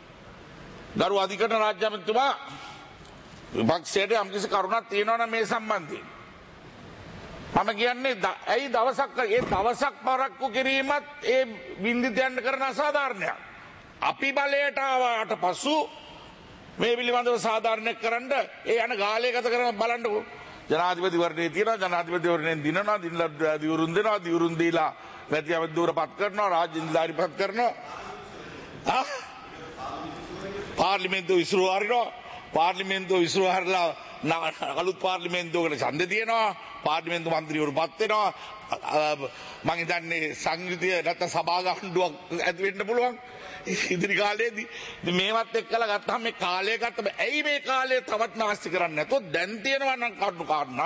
ගරු අධිකරණ රාජ්‍ය අමාත්‍යතුමා විපක්ෂයට යම්කිසි කරුණක් තියෙනවා නම් මේ සම්බන්ධයෙන් මම කියන්නේ ඇයි දවසක් පරක්කු කිරීමත් ඒ වින්දිතයන්ට කරන අසාධාරණයක්. අපි බලයට ආවට පසු මේ පිළිබඳව සාධාරණයක් කරන්න ඒ යන ගාලේ ගත කරන බලන්නකො. ජනාධිපතිවරණේ තියෙනවා, ජනාධිපතිවරණයෙන් දිනනවා, දිනලා දිවුරුම් දෙනවා, දිවුරුම් දීලා වැටි අවද්දෝරපත් කරනවා, රාජ්‍ය නිලධාරීපත් කරනවා. පාර්ලිමේන්තුව විසිරුව හරිනවා. පාර්ලිමේන්තුව විසිරුව හරලා අලුත් පාර්ලිමේන්තුවකට ඡන්ද තියෙනවා. පාර්ලිමේන්තු මන්ත්‍රීවරු පත් වෙනවා. මම හිතන්නේ සංයුතිය නැත්නම් සභා ගණ්ඩුවක් ඇති වෙන්න පුළුවන් ඉදිරි කාලේදී. මේවත් එක්කලා ගත්තාම මේ කාලය ගත්ත ඇයි මේ කාලය තවත් නාස්ති කරන්නේ නැතොත් දැන් තියෙනවා නම් කඩු කාරණා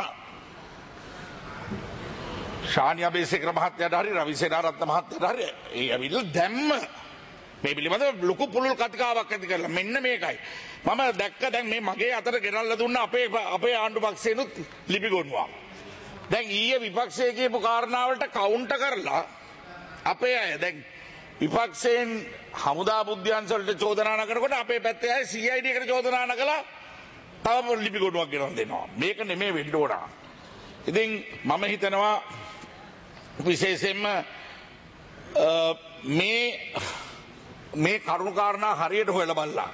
ශානි අබේසේකර මහත්තයාට හරි රවි සේනාරත්න මහත්තයාට හරි ඒ ඇවිල්ලා දැම්ම මේ පිළිබඳව ලොකු පුළුල් කතිකාවක් ඇති කරලා මෙන්න මේකයි මම දැක්ක දැන් මේ මගේ අතට ගෙනල්ලා දුන්න අපේ ආණ්ඩු පක්ෂේනුත් ලිපි ගොනුවා. දැන් ඊයේ විපක්ෂයේ කියපු කාරණාවලට කවුන්ටර් කරලා අපේ අය දැන් විපක්ෂයෙන් හමුදා බුද්ධ්‍යංශ වලට චෝදනා නගනකොට අපේ පැත්තේ අය CID එකට චෝදනා නගලා තව ලිපි ගොනුවක් ගෙනල්ලා දෙනවා. මේක නෙමෙයි වෙන්න ඕන. ඉතින් මම හිතනවා විශේෂයෙන්ම මේ කරුණු කාරණා හරියට හොයලා බලලා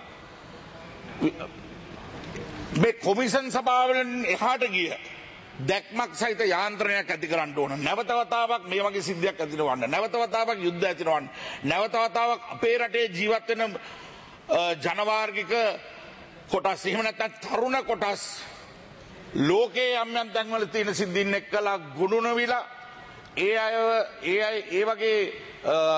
මේ කොමිෂන් සභාවලින් එහාට ගිය දැක්මක් සහිත යාන්ත්‍රණයක් ඇති කරන්න ඕන. නැවත වතාවක් මේ වගේ සිද්ධියක් ඇති නොවන්න. නැවත වතාවක් යුද්ධ ඇති නොවන්න. නැවත වතාවක් අපේ රටේ ජීවත් වෙන ජනවාර්ගික කොටස් එහෙම නැත්නම් තරුණ කොටස් ලෝකයේ යම් යම් තැන්වල තියෙන සිද්ධීන් එක්කලා ගුණුනවිලා ඒ වගේ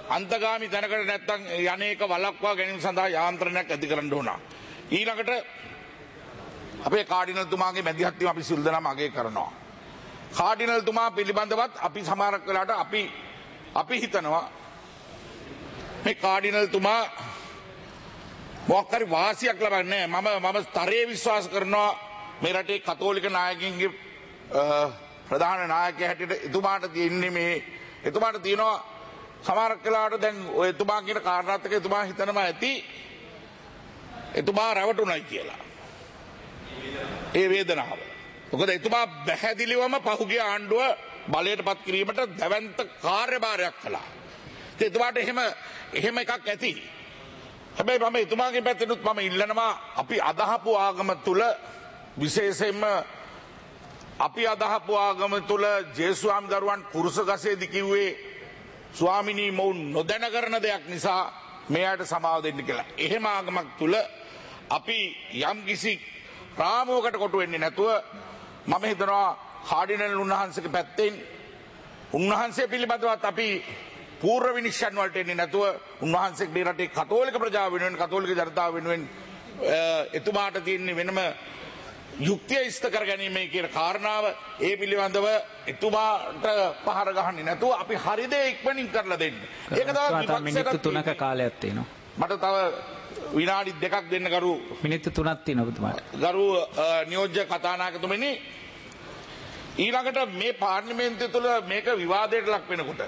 අන්තගාමි තැනකට නැත්තම් යන්නේක වළක්වා ගැනීම සඳහා යාන්ත්‍රණයක් ඇති කරන්න ඕන. ඊළඟට අපේ කාඩිනල්තුමාගේ මැදිහත්වීම අපි සියලු දෙනාම අගය කරනවා. කාඩිනල්තුමා පිළිබඳවත් අපි සමහරක් වෙලාවට අපි හිතනවා මේ කාඩිනල්තුමා මොකක් හරි වාසියක් ලබන්නේ නැහැ. මම තරයේ විශ්වාස කරනවා මේ රටේ කතෝලික නායකයින්ගේ ප්‍රධාන නායකයා හැටියට එතුමාට තියෙනවා සමහරක් වෙලාවට දැන් ඔය එතුමා කියන කාරණාත් එක්ක එතුමා හිතනවා ඇති එතුමා රැවටුණයි කියලා. ඒ වේදනාව. මොකද එතුමා පැහැදිලිවම පහුගිය ආණ්ඩුව බලයට පත් කිරීමට දැවැන්ත කාර්යභාරයක් කළා. එතුමාට එහෙම එකක් ඇති. හැබැයි මම එතුමාගේ පැත්තෙනුත් මම ඉල්ලනවා අපි අදහපු ආගම තුල විශේෂයෙන්ම අපි අදහපු ආගම තුල ජේසුස්වාමි දරුවන් කුරුස ගසේදී කිව්වේ ස්වාමිනී මොවුන් නොදැන කරන දෙයක් නිසා මෙයාට සමාව දෙන්න කියලා. එහෙම ආගමක් තුල අපි යම් කිසි රාමුවකට කොටු වෙන්නේ නැතුව මම හිතනවා කාඩිනල් උන්වහන්සේගේ පැත්තෙන් උන්වහන්සේ පිළිබඳවත් අපි පූර්ව විනිශ්චයන් වලට එන්නේ නැතුව උන්වහන්සේ මේ රටේ කතෝලික ප්‍රජාව වෙනුවෙන් කතෝලික ජනතාව වෙනුවෙන් එතුමාට තියෙන වෙනම යුක්තිය ඉෂ්ට කර ගැනීමේ කියන කාරණාව ඒ පිළිබඳව එතුමාට පහර ගහන්නේ නැතුව අපි හරි දේ ඉක්මනින් කරලා දෙන්න. ඒක තමයි මිනිත්තු 3ක කාලයක් තියෙනවා. මට තව විනාඩි 2ක් දෙන්න ගරු මිනිත්තු 3ක් තියෙනවා ඔබතුමාට. ගරු නියෝජ්‍ය කතානායකතුමනි ඊළඟට මේ පාර්ලිමේන්තුව තුළ මේක විවාදයට ලක් වෙනකොට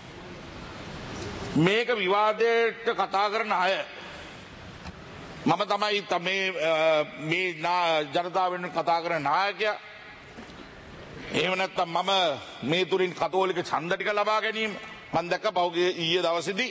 මේක විවාදයට කතා කරන අය මම තමයි මේ ජනතාව වෙනුවෙන් කතා කරන නායකයා. එහෙම නැත්නම් මම මේ තුලින් කතෝලික ඡන්ද ටික ලබා ගැනීම මම දැක්ක පහුගිය ඊයේ දවසේදී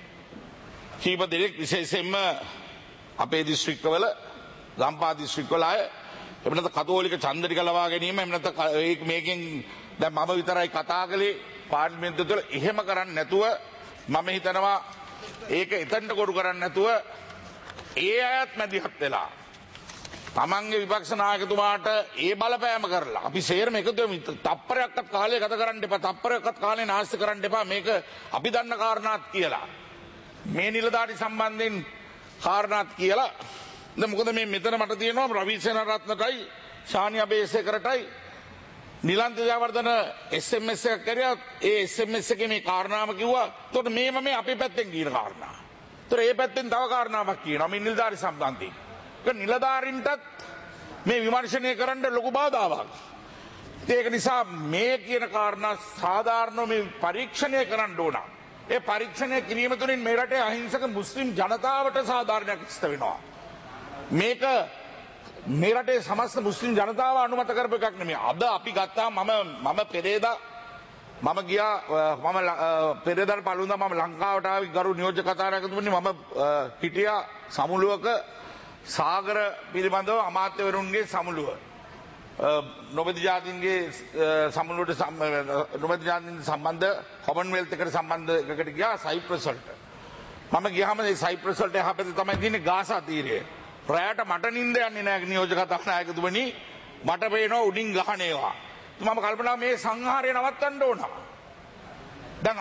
කීප දෙනෙක් විශේෂයෙන්ම අපේ දිස්ත්‍රික්කවල ගම්පහ දිස්ත්‍රික්කවල අය එහෙම නැත්නම් කතෝලික ඡන්ද ටික ලබා ගැනීම එහෙම නැත්නම් මේකෙන් දැන් මම විතරයි කතා කළේ පාර්ලිමේන්තුව තුළ එහෙම කරන්නේ නැතුව මම හිතනවා ඒක එතනට කොටු කරන්නේ නැතුව ඒ අයත් මැදිහත් වෙලා තමන්ගේ විපක්ෂ නායකතුමාට ඒ බලපෑම කරලා අපි සේරම එකතු වෙමු. තප්පරයක්වත් කාලය ගත කරන්න එපා. තප්පරයක්වත් කාලේ නාස්ති කරන්න එපා. මේක අපි දන්න කාරණාත් කියලා. මේ නිලධාරි සම්බන්ධයෙන් කාරණාත් කියලා. දැන් මොකද මේ මෙතන මට තියෙනවා රවි සේනාරත්නටයි ශානි අබේසේකරටයි නිලන්ත ජයවර්ධන SMS එකක් කරා. ඒ SMS එකේ මේ කාරණාව කිව්වා. එතකොට මේ අපේ පැත්තෙන් කියන කාරණා. ඒතර ඒ පැත්තෙන් තව කාරණාවක් කියනවා මේ නිලධාරි සම්බන්ධයෙන්. ඒක නිලධාරින්ටත් මේ විමර්ශනය කරන්න ලොකු බාධාවක්. ඒක නිසා මේ කියන කාරණා සාධාරණව මේ පරීක්ෂණය කරන්න ඕන. ඒ පරීක්ෂණය කිරීම තුළින් මේ රටේ අහිංසක මුස්ලිම් ජනතාවට සාධාරණයක් ඉෂ්ට වෙනවා. මේක මේ රටේ සමස්ත මුස්ලිම් ජනතාව අනුමත කරපු එකක් නෙමෙයි. අද අපි ගත්තා මම පෙරේදා මම ගියා පෙරේදාට පළුණා මම ලංකාවට ආවි ගරු නියෝජ්‍ය කතානායකතුමනි මම හිටියා සමුළුවක සාගර පිළිබඳව අමාත්‍යවරුන්ගේ සමුළුව නොබෙදි ජාතීන්ගේ සමුළුවට නොබෙදි ජාතීන් සම්බන්ධ කොමන්වෙල්ත් එකට සම්බන්ධ එකකට ගියා සයිප්‍රස් වලට. මම ගියාම ඒ සයිප්‍රස් වලට එහාපැත්තේ තමයි තියෙන්නේ ගාසා තීරය. රැයට මට නිින්ද යන්නේ නැහැ නියෝජ්‍ය කතානායකතුමනි. මට පේනවා උඩින් ගහන ඒවා. මම කල්පනා මේ සංහාරය නවත්තන්න ඕන. දැන්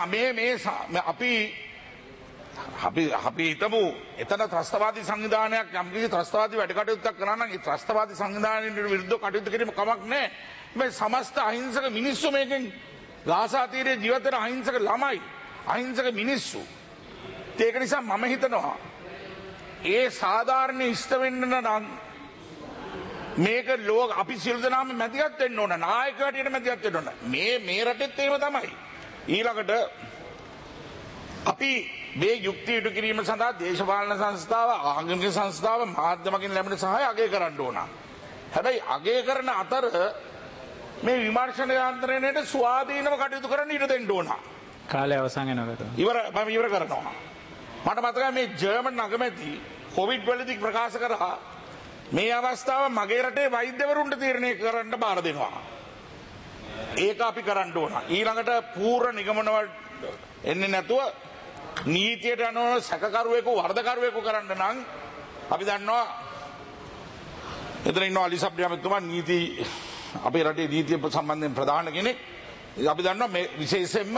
අපි හිතමු එතන ත්‍රස්තවාදී සංවිධානයක් යම්කිසි ත්‍රස්තවාදී වැඩ කටයුත්තක් කරනවා නම් ඒ ත්‍රස්තවාදී සංවිධානයට විරුද්ධව කටයුතු කිරීම කමක් නැහැ. මේ සමස්ත අහිංසක මිනිස්සු මේකෙන් ගාසා තීරයේ ජීවත් වෙන අහිංසක ළමයි අහිංසක මිනිස්සු. ඒක නිසා මම හිතනවා ඒ සාධාරණ ඉෂ්ට වෙන්න නම් මේක ලෝක අපි සියලු දෙනාම මැදිහත් වෙන්න ඕන. නායකයෝ හැටියට මැදිහත් වෙන්න ඕන. මේ රටෙත් එහෙම තමයි. ඊළඟට අපි මේ යුක්තිය ඉටු කිරීම සඳහා දේශපාලන සංස්ථාව ආගමික සංස්ථාව මාධ්‍යමකින් ලැබෙන සහාය අගය කරන්න ඕන. හැබැයි අගය කරන අතර මේ විමර්ශන යාන්ත්‍රණයට ස්වාධීනව කටයුතු කරන්න ඉඩ දෙන්න ඕන. කාලය අවසන් වෙනවා. මම ඉවර කරනවා. මට මතකයි මේ ජර්මන් අගමැති කොවිඩ් වලදී ප්‍රකාශ කරා මේ අවස්ථාව මගේ රටේ වෛද්‍යවරුන්ට තීරණය කරන්න බාර දෙනවා. ඒක අපි කරන්න ඕන. ඊළඟට පූර්ව නිගමනවලට එන්නේ නැතුව නීතියට අනුව සැකකරුවෙකු වරදකරුවෙකු කරන්න නම් අපි දන්නවා එතන ඉන්නවා අලි සබ්රි අමතුමා නීති අපේ රටේ නීතිය සම්බන්ධයෙන් ප්‍රධාන කෙනෙක්. අපි දන්නවා මේ විශේෂයෙන්ම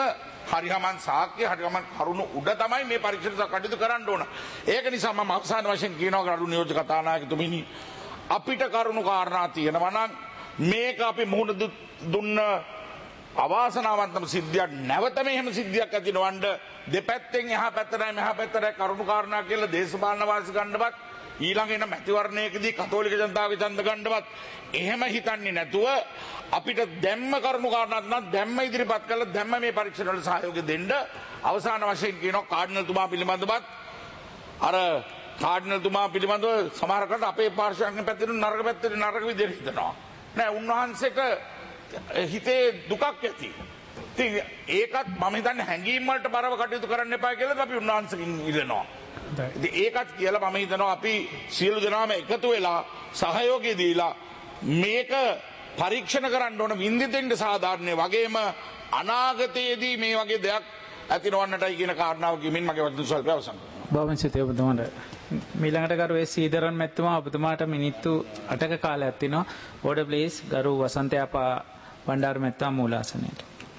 හරිහමන් සාක්‍ය හරිහමන් කරුණු උඩ තමයි මේ පරීක්ෂණ කටයුතු කරන්න ඕන. ඒක නිසා මම අවසාන වශයෙන් කියනවා ගරු නියෝජ්‍ය කතානායකතුමිනි අපිට කරුණු කාරණා තියෙනවා නම් මේක අපි මුහුණ දුන්න අවාසනාවන්තම සිද්ධියක් නැවත මෙහෙම සිද්ධියක් ඇති නොවන්න දෙපැත්තෙන් එහා පැත්තටයි මෙහා පැත්තටයි කරුණු කාරණා කියලා දේශපාලන වාසි ගන්නවත් ඊළඟ එන මැතිවරණයකදී කතෝලික ජනතාවගේ ඡන්ද ගන්නවත් එහෙම හිතන්නේ නැතුව අපිට දැම්ම කරුණු කාරණාත් නම් දැම්ම ඉදිරිපත් කළා දැම්ම මේ පරීක්ෂණ වල සහයෝගය දෙන්න අවසාන වශයෙන් කියනවා කාඩිනල්තුමා පිළිබඳවත් අර කාඩිනල්තුමා පිළිබඳව සමහරකට අපේ පාර්ශවයන් පැත්තෙන් නරක විදිහට හිතනවා නෑ උන්වහන්සේට හිතේ දුකක් ඇති. ඉතින් ඒකත් මම හිතන්නේ හැංගීම් වලට බරව කටයුතු කරන්න එපා කියලා අපි උන්වහන්සේකින් ඉල්ලනවා. ඉතින් ඒකත් කියලා මම හිතනවා අපි සියලු දෙනාම එකතු වෙලා සහයෝගය දීලා මේක පරීක්ෂණ කරන්න ඕන වින්දිතෙන්ද සාධාරණේ වගේම අනාගතයේදී මේ වගේ දෙයක් ඇති නොවන්නටයි කියන කාරණාව කියමින් මගේ වචන ස්වල්පය අවසන් කරනවා. බොහොම ස්තුතියි ඔබතුමාට. මීළඟට ගරු එස් සීදරන් මැතිතුමා ඔබතුමාට මිනිත්තු 8ක කාලයක් තියෙනවා. ඕඩර් ප්ලීස් ගරු වසන්ත යාපා බණ්ඩාර මැතිතුමා මූලාසනයට.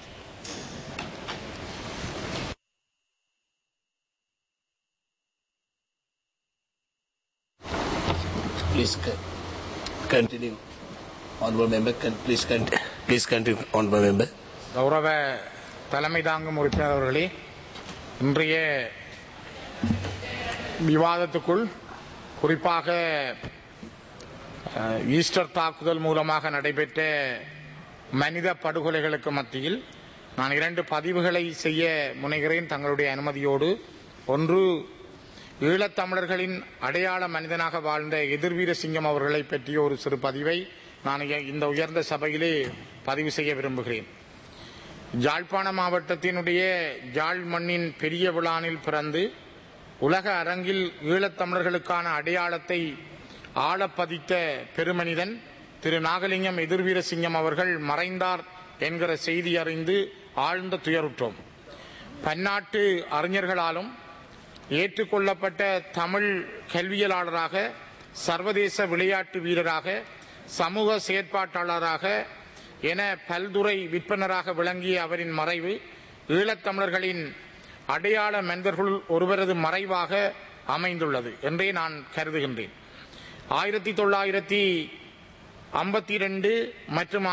Please continue. Honorable member, please continue, honorable member. கௌரவ தலைமை தாங்கும் உறுப்பினர் அவர்களே, இன்றைய விவாதத்துக்குள் குறிப்பாக ஈஸ்டர் தாக்குதல் மூலமாக நடைபெற்ற மனித படுகொலைகளுக்கு மத்தியில் நான் 2 பதிவுகளை செய்ய முனைகிறேன் தங்களுடைய அனுமதியோடு. ஒன்று, ஈழத்தமிழர்களின் அடையாள மனிதனாக வாழ்ந்த எதிர்வீர சிங்கம் அவர்களை பற்றிய ஒரு சிறு பதிவை நான் இந்த உயர்ந்த சபையிலே பதிவு செய்ய விரும்புகிறேன். யாழ்ப்பாண மாவட்டத்தினுடைய யாழ் மண்ணின் பெரிய விழானில் பிறந்து உலக அரங்கில் ஈழத்தமிழர்களுக்கான அடையாளத்தை ஆழப்பதித்த பெருமனிதன் திரு நாகலிங்கம் எதிர்வீர சிங்கம் அவர்கள் மறைந்தார் என்கிற செய்தி அறிந்து ஆழ்ந்த துயருற்றோம். பன்னாட்டு அறிஞர்களாலும் ஏற்றுக்கொள்ளப்பட்ட தமிழ் கல்வியலாளராக, சர்வதேச விளையாட்டு வீரராக, சமூக செயற்பாட்டாளராக என பல்துறை விற்பனராக விளங்கிய அவரின் மறைவு ஈழத்தமிழர்களின் அடையாள மனிதர்களுள் ஒருவரது மறைவாக அமைந்துள்ளது என்றே நான் கருதுகின்றேன். 1952 மற்றும்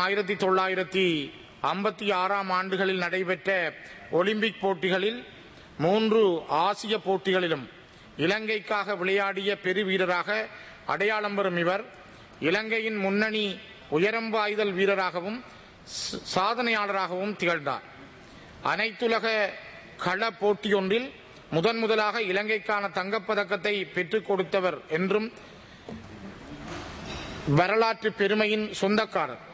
1956 ஆண்டுகளில் நடைபெற்ற ஒலிம்பிக் போட்டிகளில் 3 ஆசிய போட்டிகளிலும் இலங்கைக்காக விளையாடிய பெருவீரராக அடையாளம் பெறும் இவர் இலங்கையின் முன்னணி உயரம் பாய்தல் வீரராகவும் சாதனையாளராகவும் திகழ்ந்தார். அனைத்துலக கள போட்டியொன்றில் முதலாக இலங்கைக்கான தங்கப்பதக்கத்தை பெற்றுக் கொடுத்தவர் என்றும் வரலாற்று பெருமையின் சொந்தக்காரர்.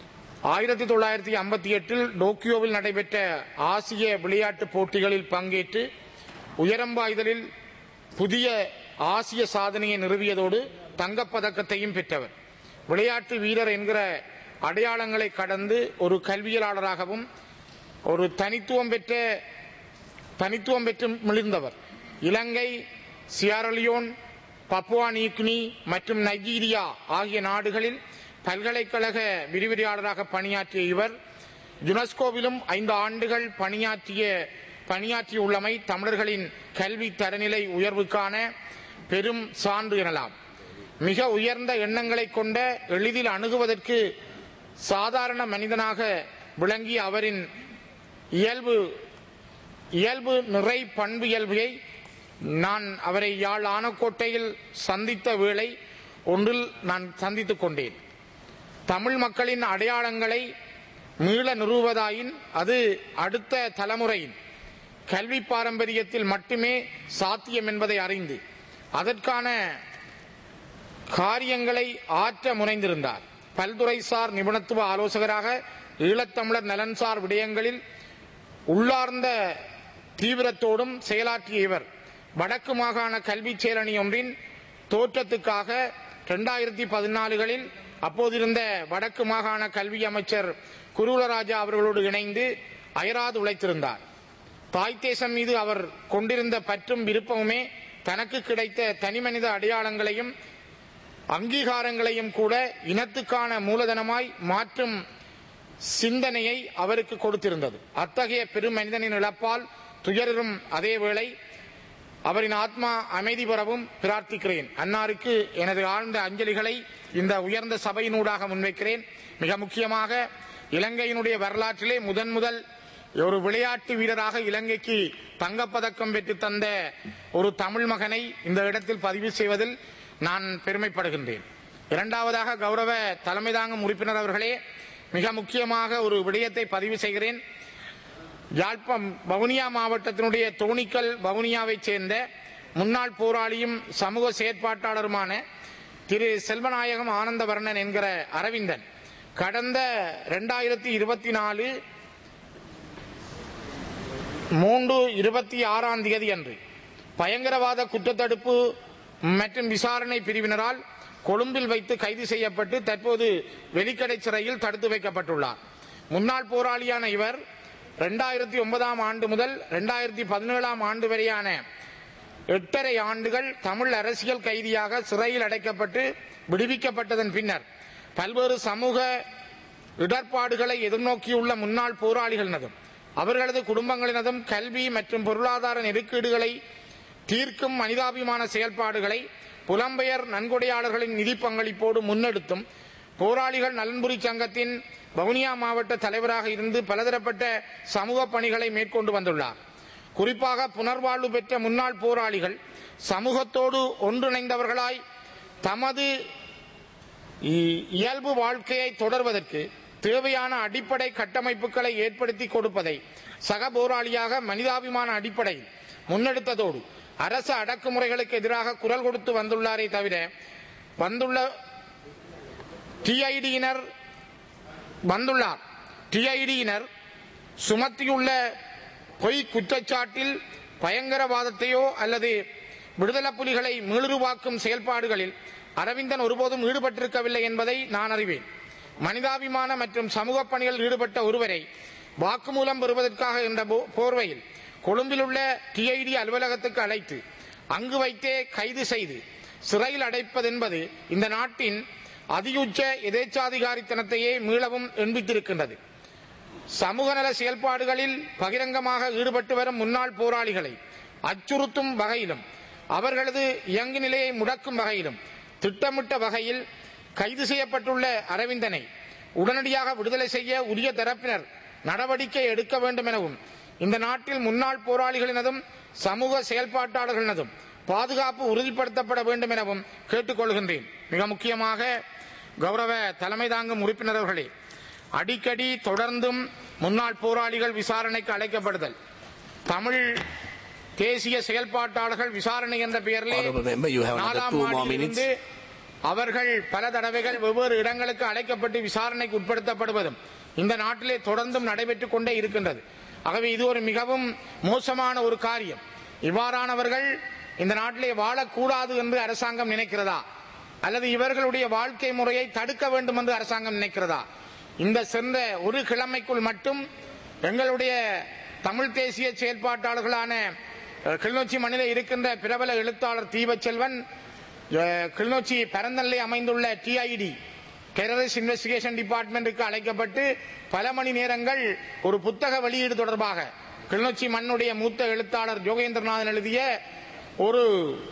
1958 டோக்கியோவில் நடைபெற்ற ஆசிய விளையாட்டுப் போட்டிகளில் பங்கேற்று உயரம்பாய்தலில் புதிய ஆசிய சாதனையை நிறுவியதோடு தங்கப்பதக்கத்தையும் பெற்றவர். விளையாட்டு வீரர் என்கிற அடையாளங்களை கடந்து ஒரு கல்வியலாளராகவும் ஒரு தனித்துவம் பெற்று மிளிர்ந்தவர். இலங்கை, சியரலியோன், பப்புவா நியூகினி மற்றும் நைஜீரியா ஆகிய நாடுகளில் பல்கலைக்கழக விரிவுரையாளராக பணியாற்றிய இவர் யுனெஸ்கோவிலும் 5 ஆண்டுகள் பணியாற்றியுள்ளமை தமிழர்களின் கல்வி தரநிலை உயர்வுக்கான பெரும் சான்று எனலாம். மிக உயர்ந்த எண்ணங்களை கொண்ட, எளிதில் அணுகுவதற்கு சாதாரண மனிதனாக விளங்கிய அவரின் இயல்பு நிறை பண்பு இயல்பை நான் அவரை யாழ் ஆனக்கோட்டையில் சந்தித்த வேளை ஒன்றில் நான் சந்தித்துக் கொண்டேன். தமிழ் மக்களின் அடையாளங்களை மீள நிறுவுவதாயின் அது அடுத்த தலைமுறையின் கல்வி பாரம்பரியத்தில் மட்டுமே சாத்தியம் என்பதை அறிந்து அதற்கான காரியங்களை ஆற்ற முனைந்திருந்தார். பல்துறைசார் நிபுணத்துவ ஆலோசகராக ஈழத்தமிழர் நலன்சார் விடயங்களில் உள்ளார்ந்த தீவிரத்தோடும் செயலாற்றிய இவர் வடக்கு மாகாண கல்வி செயலணி ஒன்றின் தோற்றத்துக்காக 2014களில் அப்போதிருந்த வடக்கு மாகாண கல்வி அமைச்சர் குருலராஜா அவர்களோடு இணைந்து அயராது உழைத்திருந்தார். தாய் தேசம் மீது அவர் கொண்டிருந்த பற்றும் விருப்பமுமே தனக்கு கிடைத்த தனிமனித அடையாளங்களையும் அங்கீகாரங்களையும் கூட இனத்துக்கான மூலதனமாய் மாற்றும் சிந்தனையை அவருக்கு கொடுத்திருந்தது. அத்தகைய பெரும் மனிதனின் இழப்பால் துயரும் அதேவேளை அவரின் ஆத்மா அமைதி பெறவும் பிரார்த்திக்கிறேன். அன்னாருக்கு எனது ஆழ்ந்த அஞ்சலிகளை இந்த உயர்ந்த சபையினூடாக முன்வைக்கிறேன். மிக முக்கியமாக இலங்கையினுடைய வரலாற்றிலே முதல் ஒரு விளையாட்டு வீரராக இலங்கைக்கு தங்கப்பதக்கம் பெற்று தந்த ஒரு தமிழ் மகனை இந்த இடத்தில் பதிவு செய்வதில் நான் பெருமைப்படுகின்றேன். இரண்டாவதாக கௌரவ தலைமை தாங்கும் உறுப்பினர் அவர்களே, மிக முக்கியமாக ஒரு விடயத்தை பதிவு செய்கிறேன். யாழ்ப்பாணம் வவுனியா மாவட்டத்தினுடைய தோணிக்கல் வவுனியாவைச் சேர்ந்த முன்னாள் போராளியும் சமூக செயற்பாட்டாளருமான திரு செல்வநாயகம் ஆனந்தவர்ணன் என்கிற அரவிந்தன் கடந்த 2024 3/26 அன்று பயங்கரவாத குற்றத்தடுப்பு மற்றும் விசாரணை பிரிவினரால் கொழும்பில் வைத்து கைது செய்யப்பட்டு தற்போது வெலிக்கடை சிறையில் தடுத்து வைக்கப்பட்டுள்ளார். முன்னாள் போராளியான இவர் 2009 ஆண்டு முதல் 2017 ஆண்டு வரையான 8.5 ஆண்டுகள் தமிழ் அரசியல் கைதியாக சிறையில் அடைக்கப்பட்டு விடுவிக்கப்பட்டதன் பின்னர் பல்வேறு சமூக இடர்பாடுகளை எதிர்நோக்கியுள்ள முன்னாள் போராளிகளினதும் அவர்களது குடும்பங்களினதும் கல்வி மற்றும் பொருளாதார நெருக்கீடுகளை தீர்க்கும் மனிதாபிமான செயல்பாடுகளை புலம்பெயர் நன்கொடையாளர்களின் நிதி பங்களிப்போடு முன்னெடுத்தும் போராளிகள் நலன்புரி சங்கத்தின் வவுனியா மாவட்ட தலைவராக இருந்து பலதரப்பட்ட சமூக பணிகளை மேற்கொண்டு வந்துள்ளார். குறிப்பாக புனர்வாழ்வு பெற்ற முன்னாள் போராளிகள் சமூகத்தோடு ஒன்றிணைந்தவர்களாய் தமது இயல்பு வாழ்க்கையை தொடர்வதற்கு தேவையான அடிப்படை கட்டமைப்புகளை ஏற்படுத்தி கொடுப்பதை சக போராளியாக மனிதாபிமான அடிப்படையில் முன்னெடுத்ததோடு அரச அடக்குமுறைகளுக்கு எதிராக குரல் கொடுத்து வந்துள்ளாரே தவிர டிஐடியினர் சுமத்தியுள்ள பொய் குற்றச்சாட்டில் பயங்கரவாதத்தையோ அல்லது விடுதலை புலிகளை மீளுருவாக்கும் செயல்பாடுகளில் அரவிந்தன் ஒருபோதும் ஈடுபட்டிருக்கவில்லை என்பதை நான் அறிவேன். மனிதாபிமான மற்றும் சமூக பணிகளில் ஈடுபட்ட ஒருவரை வாக்குமூலம் பெறுவதற்காக என்ற போர்வையில் கொழும்பில் உள்ள டிஐடி அலுவலகத்துக்கு அழைத்து அங்கு வைத்தே கைது செய்து சிறையில் அடைப்பதென்பது இந்த நாட்டின் அதியுச்ச எதேச்சாதிகாரித்தனத்தையே மீளவும் எண்பித்திருக்கின்றது. சமூக நல செயல்பாடுகளில் பகிரங்கமாக ஈடுபட்டு வரும் முன்னாள் போராளிகளை அச்சுறுத்தும் வகையிலும் அவர்களது இயங்கு நிலையை முடக்கும் வகையிலும் திட்டமிட்ட வகையில் கைது செய்யப்பட்டுள்ள அரவிந்தனை உடனடியாக விடுதலை செய்ய உரிய தரப்பினர் நடவடிக்கை எடுக்க வேண்டும் எனவும் இந்த நாட்டில் முன்னாள் போராளிகளினதும் சமூக செயல்பாட்டாளர்களினதும் பாதுகாப்பு உறுதிப்படுத்தப்பட வேண்டும் எனவும் கேட்டுக்கொள்கின்றேன். மிக முக்கியமாக கௌரவ தலைமை தாங்கும் உறுப்பினர்களே, அடிக்கடி தொடர்ந்தும் முன்னாள் போராளிகள் விசாரணைக்கு அழைக்கப்படுதல், தமிழ் தேசிய செயல்பாட்டாளர்கள் விசாரணை என்ற பெயரிலே 4ஆம் ஆண்டிலிருந்து அவர்கள் பல தடவைகள் வெவ்வேறு இடங்களுக்கு அழைக்கப்பட்டு விசாரணைக்கு உட்படுத்தப்படுவதும் இந்த நாட்டிலே தொடர்ந்தும் நடைபெற்றுக் கொண்டே இருக்கின்றது. ஆகவே இது ஒரு மிகவும் மோசமான ஒரு காரியம். இவ்வாறானவர்கள் இந்த நாட்டிலே வாழக்கூடாது என்று அரசாங்கம் நினைக்கிறதா அல்லது இவர்களுடைய வாழ்க்கை முறையை தடுக்க வேண்டும் என்று அரசாங்கம் நினைக்கிறதா? இந்த சென்ற ஒரு கிழமைக்குள் மட்டும் எங்களுடைய தமிழ் தேசிய செயல்பாட்டாளர்களான கிளிநொச்சி மண்ணில் இருக்கின்ற பிரபல எழுத்தாளர் தீபச்செல்வன் கிளிநொச்சி பரந்தல்லை அமைந்துள்ள டிஐடி டெரரிஸ்ட் இன்வெஸ்டிகேஷன் டிபார்ட்மெண்ட்டுக்கு அழைக்கப்பட்டு பல மணி நேரங்கள் ஒரு புத்தக வெளியீடு தொடர்பாக கிளிநொச்சி மண்ணுடைய மூத்த எழுத்தாளர் ஜோகேந்திரநாதன் எழுதிய ஒரு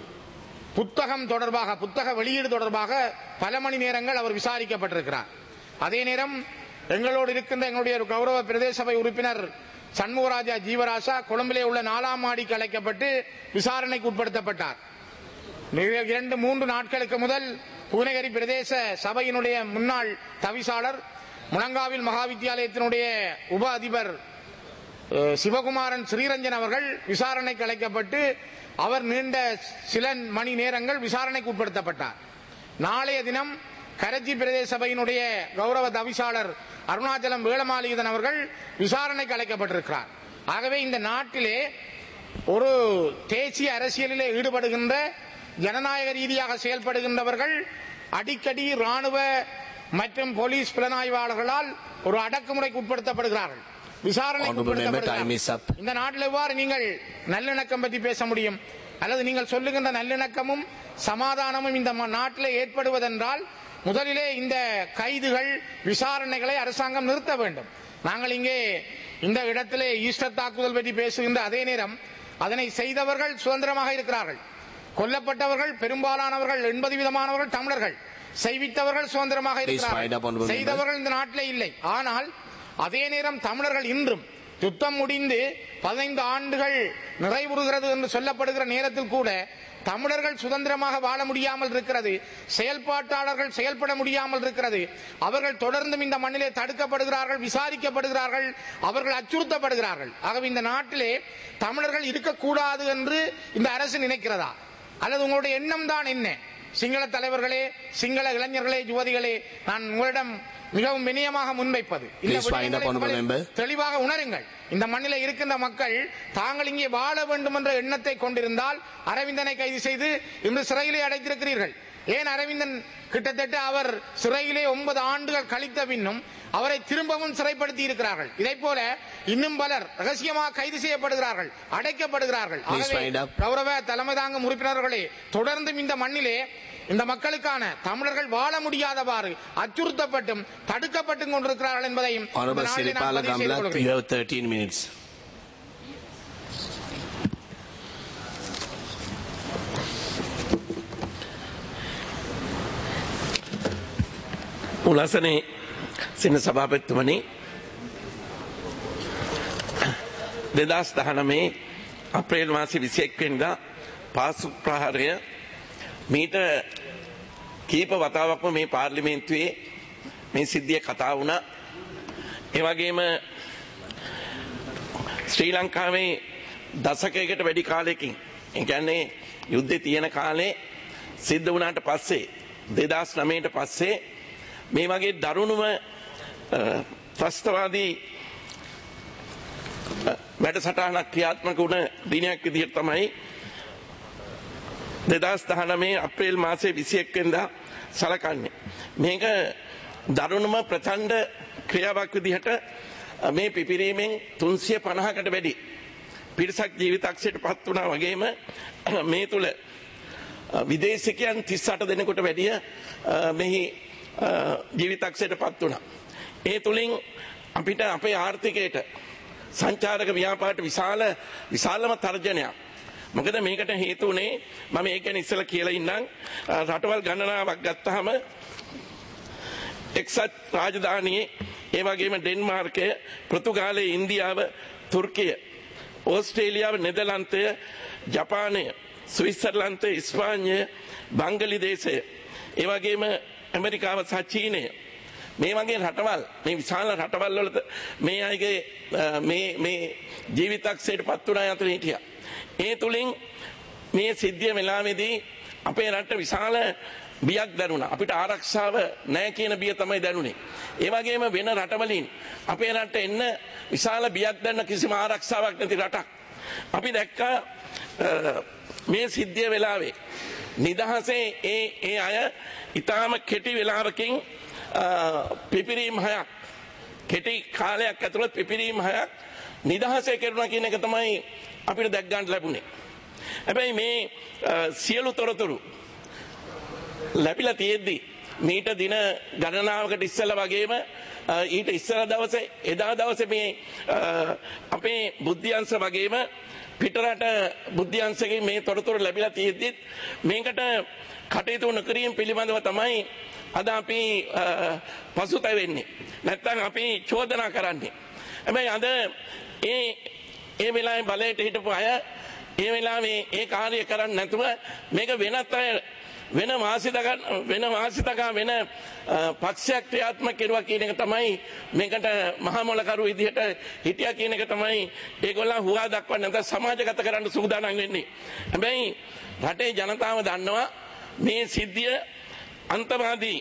புத்தக வெளியீடு தொடர்பாக பல மணி நேரங்கள் அவர் விசாரிக்கப்பட்டிருக்கிறார். அதே நேரம் எங்களோடு இருக்கின்ற எங்களுடைய கௌரவ பிரதேச சபை உறுப்பினர் சண்முகராஜா ஜீவராசா கொழும்பிலே உள்ள 4ஆம் மாடிக்கு அழைக்கப்பட்டு விசாரணைக்கு உட்படுத்தப்பட்டார். 2-3 நாட்களுக்கு முதல் பூநகரி பிரதேச சபையினுடைய முன்னாள் தவிசாளர் முழங்காவில் மகாவித்தியாலயத்தினுடைய உப அதிபர் சிவகுமாரன் ஸ்ரீரஞ்சன் அவர்கள் விசாரணைக்கு அழைக்கப்பட்டு அவர் நீண்ட சில மணி நேரங்கள் விசாரணைக்கு உட்படுத்தப்பட்டார். நாளைய தினம் கரச்சி பிரதேச சபையினுடைய கௌரவ தவிசாளர் அருணாச்சலம் வேளமாலிகன் அவர்கள் விசாரணைக்கு அழைக்கப்பட்டிருக்கிறார். ஆகவே இந்த நாட்டிலே ஒரு தேசிய அரசியலிலே ஈடுபடுகின்ற ஜனநாயக ரீதியாக செயல்படுகின்றவர்கள் அடிக்கடி ராணுவ மற்றும் போலீஸ் புலனாய்வாளர்களால் ஒரு அடக்குமுறைக்கு உட்படுத்தப்படுகிறார்கள், விசாரணைக்கு உட்படுத்தப்படுகிறார்கள். இந்த நாட்டில் எவ்வாறு நீங்கள் நல்லிணக்கம் பற்றி பேச முடியும்? அல்லது நீங்கள் சொல்லுகின்ற நல்லிணக்கமும் சமாதானமும் இந்த நாட்டில் ஏற்படுவதென்றால் முதலிலே இந்த கைதுகள் விசாரணைகளை அரசாங்கம் நிறுத்த வேண்டும். நாங்கள் இங்கே இந்த இடத்திலே ஈஸ்டர் தாக்குதல் பற்றி பேசுகின்ற அதே நேரம் அதனை செய்தவர்கள் சுதந்திரமாக இருக்கிறார்கள். கொல்லப்பட்டவர்கள் பெரும்பாலானவர்கள் 80% தமிழர்கள். செய்வித்தவர்கள் சுதந்திரமாக இருக்கிறார்கள். செய்தவர்கள் இந்த நாட்டிலே இல்லை. ஆனால் அதே நேரம் தமிழர்கள் இன்றும் யுத்தம் முடிந்து 15 ஆண்டுகள் நிறைவுறுகிறது என்று சொல்லப்படுகிற நேரத்தில் கூட தமிழர்கள் சுதந்திரமாக வாழ முடியாமல் இருக்கிறது. செயல்பாட்டாளர்கள் செயல்பட முடியாமல் இருக்கிறது. அவர்கள் தொடர்ந்தும் இந்த மண்ணிலே தடுக்கப்படுகிறார்கள், விசாரிக்கப்படுகிறார்கள், அவர்கள் அச்சுறுத்தப்படுகிறார்கள். ஆகவே இந்த நாட்டிலே தமிழர்கள் இருக்கக்கூடாது என்று இந்த அரசு நினைக்கிறதா? அல்லது உங்களுடைய எண்ணம் தான் என்ன? சிங்கள தலைவர்களே, சிங்கள இளைஞர்களே, யுவதிகளே, நான் உங்களிடம் மிகவும் வினயமாக முன்வைப்பது தெளிவாக உணருங்கள். இந்த மண்ணில் இருக்கின்ற மக்கள் தாங்கள் இங்கே வாழ வேண்டும் என்ற எண்ணத்தை கொண்டிருந்தால் அரவிந்தனை கைது செய்து இன்று சிறையிலே அடைத்திருக்கிறீர்கள். ஏன் அரவிந்தன் கிட்டத்தட்ட அவர் சிறையிலே 9 ஆண்டுகள் கழித்த பின்னும் அவரை திரும்பவும் சிறைப்படுத்தி இருக்கிறார்கள். இதை போல இன்னும் பலர் ரகசியமாக கைது செய்யப்படுகிறார்கள், அடைக்கப்படுகிறார்கள். கௌரவ தலைமை தாங்கும் உறுப்பினர்களே, தொடர்ந்தும் இந்த மண்ணிலே இந்த மக்களுக்கான தமிழர்கள் வாழ முடியாதவாறு அச்சுறுத்தப்பட்டும் தடுக்கப்பட்டும் கொண்டிருக்கிறார்கள் என்பதையும் උලසනේ සින්න සභාපතිතුමනි 2019 අප්‍රේල් මාසේ 21 වෙනිදා පාසු ප්‍රහාරය මීට කීප වතාවක්ම මේ පාර්ලිමේන්තුවේ මේ සිද්ධිය කතා වුණා. ඒ වගේම ශ්‍රී ලංකාවේ දශකයකට වැඩි කාලයකින්, ඒ කියන්නේ යුද්ධේ තියෙන කාලේ සිද්ධ වුණාට පස්සේ 2009ට පස්සේ මේ වගේ දරුණුම ත්‍රස්තවාදී වැඩසටහනක් ක්‍රියාත්මක වුණ දිනයක් විදිහට තමයි 2019 අප්‍රේල් මාසේ 21 වෙනිදා සලකන්නේ. මේක දරුණුම ප්‍රචණ්ඩ ක්‍රියාවක් විදිහට මේ පිපිරීමෙන් 350කට වැඩි පිරිසක් ජීවිතක්ෂයට පත් වුණා. වගේම මේ තුල විදේශිකයන් 38 දෙනෙකුට වැඩිය මෙහි ජීවිතක්ෂයට පත් වුණා. ඒ තුලින් අපිට අපේ ආර්ථිකයට සංචාරක ව්‍යාපාරයට විශාලම තර්ජනයක්. මොකද මේකට හේතු උනේ මම ඒක ගැන ඉස්සෙල්ලා කියලා ඉන්නම්. රටවල් ගණනාවක් ගත්තාම එක්සත් රාජධානියේ, ඒ වගේම ඩෙන්මාර්කය, පෘතුගාලය, ඉන්දියාව, තුර්කිය, ඕස්ට්‍රේලියාව, නෙදර්ලන්තය, ජපානය, ස්විට්සර්ලන්තය, ඉස්පාඤ්ඤය, බංගලිදේශය, ඒ වගේම ඇමරිකාව සහ චීනය, මේ වගේ රටවල්, මේ විශාල රටවල් වල මේ අයගේ මේ ජීවිතක්ෂයට පත් වුණා යතර හිටියා. ඒ තුලින් මේ සිද්ධිය වෙලාවේදී අපේ රට විශාල බියක් දැනුණා. අපිට ආරක්ෂාව නැහැ කියන බිය තමයි දැනුනේ. ඒ වගේම වෙන රටවලින් අපේ රටට එන්න විශාල බියක් දැන්න කිසිම ආරක්ෂාවක් නැති රටක්. අපි දැක්කා මේ සිද්ධිය වෙලාවේ නිදහසේ ඒ අය ඊටාම කෙටි වෙලාවකින් පිපිරීම් 6ක්, කෙටි කාලයක් ඇතුළත පිපිරීම් 6ක් නිදහසේ කෙරුණා කියන එක තමයි අපිට දැක් ගන්න ලැබුණේ. හැබැයි මේ සියලු තොරතුරු ලැබිලා තියෙද්දි මීට දින ගණනාවකට ඉස්සෙල්ලා වගේම ඊට ඉස්සෙල්ලා දවසේ, එදා දවසේ මේ අපේ බුද්ධ්‍යංශ වගේම පිටරට බුද්ධ්‍යංශකේ මේ තොරතුරු ලැබිලා තියෙද්දි මේකට කටයුතු නොකිරීම පිළිබඳව තමයි අද අපි පසුතැවෙන්නේ. නැත්තම් අපි චෝදනා කරන්නේ. හැබැයි අද ඒ වෙලාවේ බලයට හිටපු අය ඒ වෙලාවේ ඒ කාර්ය කරන්නේ නැතුව මේක වෙනත් අය වෙන වාසිතකා වෙන පක්ෂයක් ක්‍රියාත්මක කරුවා කියන එක තමයි මේකට මහා මොලකරු විදිහට හිටියා කියන එක තමයි ඒගොල්ලන් හුවා දක්වන්නේ. නැත්නම් සමාජගත කරන්න සූදානම් වෙන්නේ. හැබැයි රටේ ජනතාව දන්නවා මේ සිද්ධිය අන්තවාදී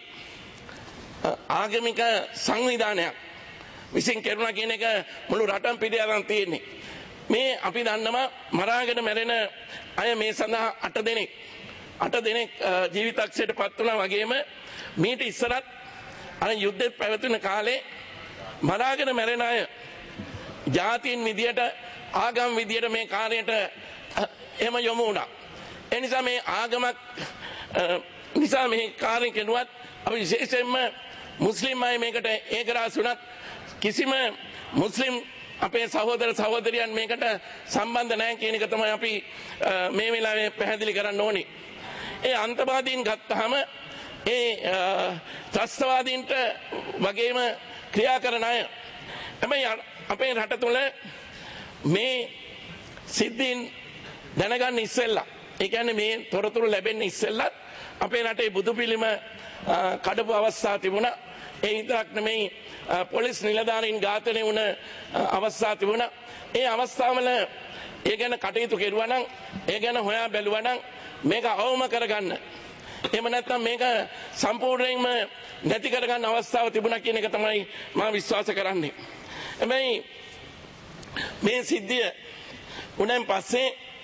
ආගමික සංවිධානයක් විසින් කෙරුණා කියන එක මුළු රටම පිළිඅරන් තියෙන්නේ. මේ අපි දන්නවා මරාගෙන මැරෙන අය මේ සඳහා 8 දෙනෙක් ජීවිතක්ෂයට පත් වුණා. වගේම මීට ඉස්සරත් අර යුද්ධෙත් පැවතුන කාලේ මරාගෙන මැරෙන අය ජාතීන් විදියට, ආගම් විදියට මේ කාර්යයට එහෙම යොමු වුණා. ඒ නිසා මේ ආගමක් නිසා මේ කාර්ය කෙරුවත් අපි විශේෂයෙන්ම මුස්ලිම් අය මේකට ඒකරාසුණත් කිසිම මුස්ලිම් අපේ සහෝදර සහෝදරියන් මේකට සම්බන්ධ නැහැ කියන එක තමයි අපි මේ වෙලාවේ පැහැදිලි කරන්න ඕනේ. ඒ අන්තවාදීන් ගත්තාම ඒ ත්‍රස්තවාදීන්ට වගේම ක්‍රියා කරන අය. හැබැයි අපේ රට තුළ මේ සිද්ධීන් දැනගන්න ඉස්සෙල්ලා, ඒ කියන්නේ මේ තොරතුරු ලැබෙන්න ඉස්සෙල්ලත් අපේ රටේ බුදු පිළිම කඩපු අවස්ථා තිබුණා. ඒ විතරක් නෙමෙයි පොලිස් නිලධාරීන් ඝාතනය වුණ අවස්ථා තිබුණා. ඒ අවස්ථාවල ඒ ගැන කටයුතු කෙරුවා නම්, ඒ ගැන හොයා බැලුවා නම් මේක අවම කරගන්න, එහෙම නැත්නම් මේක සම්පූර්ණයෙන්ම නැති කරගන්න අවස්ථාව තිබුණා කියන එක තමයි මම විශ්වාස කරන්නේ. හැබැයි මේ සිද්ධිය උනෙන් පස්සේ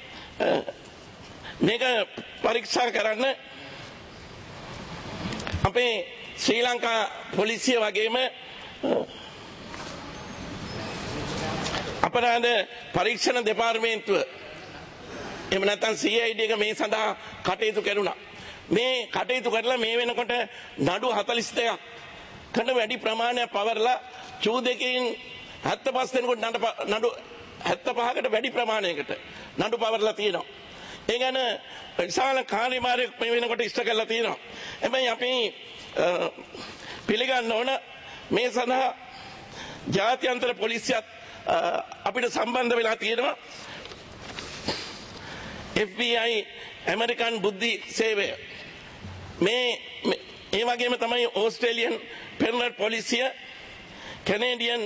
මේක පරීක්ෂා කරන්න අපේ ශ්‍රී ලංකා පොලිසිය වගේම අපරාධ පරීක්ෂණ දෙපාර්තමේන්තුව එහෙම නැත්නම් CID එක මේ සඳහා කටයුතු කරුණා. මේ කටයුතු කරලා මේ වෙනකොට නඩු 42ක් කට වැඩි ප්‍රමාණයක් පවර්ලා චූදකින් 75 දෙනෙකුට නඩු 75කට වැඩි ප්‍රමාණයකට නඩු පවර්ලා තියෙනවා. ඒ ගැන විශාල කාර්යභාරයක් මේ වෙනකොට ඉෂ්ට කරලා තියෙනවා. හැබැයි අපි පිළිගන්න ඕන මේ සඳහා ජාත්‍යන්තර පොලිසියත් අපිට සම්බන්ධ වෙලා තියෙනවා. FBI ඇමරිකන් බුද්ධි සේවය මේ ඒ වගේම තමයි ඕස්ට්‍රේලියන් පෙරලර් පොලිසිය, කැනේඩියන්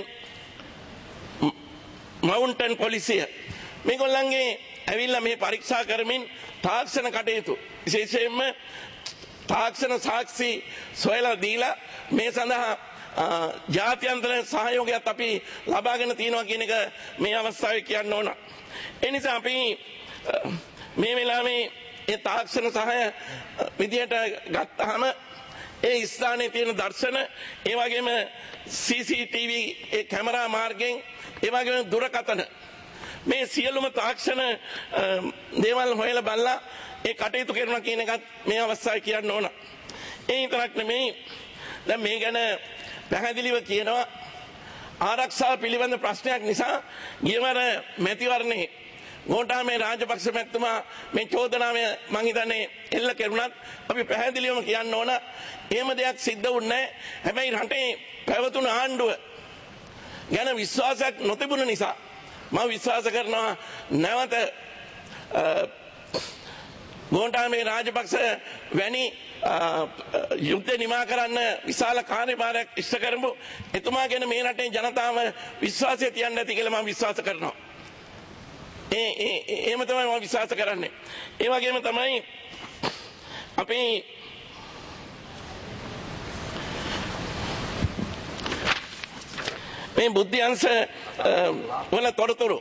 මවුන්ටන් පොලිසිය මේගොල්ලන්ගේ ඇවිල්ලා මේ පරීක්ෂා කරමින් තාක්ෂණ කටයුතු විශේෂයෙන්ම තාක්ෂණ සාක්ෂි සොයලා දීලා මේ සඳහා ජාත්‍යන්තර සහයෝගයක් අපි ලබාගෙන තියෙනවා කියන එක මේ අවස්ථාවේ කියන්න ඕන. ඒ නිසා අපි මේ වෙලාවේ ඒ තාක්ෂණ සහය විදියට ගත්තාම ඒ ස්ථානයේ තියෙන දර්ශන, ඒ වගේම CCTV ඒ කැමරා මාර්ගයෙන්, ඒ වගේම දුරකථන, මේ සියලුම තාක්ෂණ දේවල් හොයලා බලලා ඒ කටයුතු කරනවා කියන එකත් මේ අවස්ථාවේ කියන්න ඕන. ඒ විතරක් නෙමෙයි, දැන් මේ ගැන පැහැදිලිව කියනවා ආරක්ෂාව පිළිබඳ ප්‍රශ්නයක් නිසා ගියවර මැතිවරණේ ගෝඨාභය රාජපක්ෂ මැතිතුමා මේ චෝදනාව මම හිතන්නේ එල්ල කෙරුණත් අපි පැහැදිලිවම කියන්න ඕන එහෙම දෙයක් සිද්ධ වුණේ නැහැ. හැබැයි රටේ පැවතුණු ආණ්ඩුව ගැන විශ්වාසයක් නොතිබුණ නිසා මම විශ්වාස කරනවා නැවත ගෝඨාභය රාජපක්ෂ වැනි යුද්ධ නිමා කරන්න විශාල කාර්යභාරයක් ඉෂ්ට කරමු. එතුමා ගැන මේ රටේ ජනතාව විශ්වාසය තියන්න ඇති කියලා මම විශ්වාස කරනවා. එහෙම තමයි මම විශ්වාස කරන්නේ. ඒ වගේම තමයි අපි මේ බුද්ධ්‍යංශ වල තොරතුරු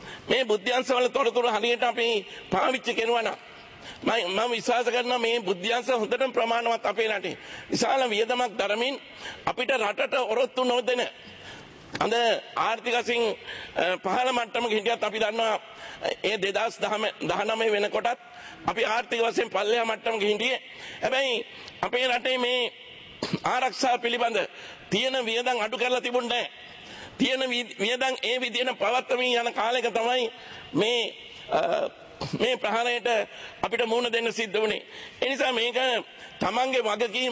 හරියට අපි පාවිච්චි කරනවා නම් මම විශ්වාස කරනවා මේ බුද්ධ්‍යංශ හොඳටම ප්‍රමාණවත් අපේ රටේ විශාල වියදමක් දරමින් අපිට රටට ඔරොත්තු නොදෙන අද ආර්ථික වශයෙන් පහළ මට්ටමක හිටියත් අපි දන්නවා ඒ 2019 වෙනකොටත් අපි ආර්ථික වශයෙන් පල්ලෙහා මට්ටමක හිටියේ. හැබැයි අපේ රටේ මේ ආරක්ෂාව පිළිබඳ තියෙන වියදම් අඩු කරලා තිබුණේ නැහැ. තියෙන වියදම් ඒ විදිහට පවත්වමින් යන කාලයක තමයි මේ ප්‍රහාරයට අපිට මුහුණ දෙන්න සිද්ධ වුණේ. ඒ නිසා මේක තමන්ගේ වගකීම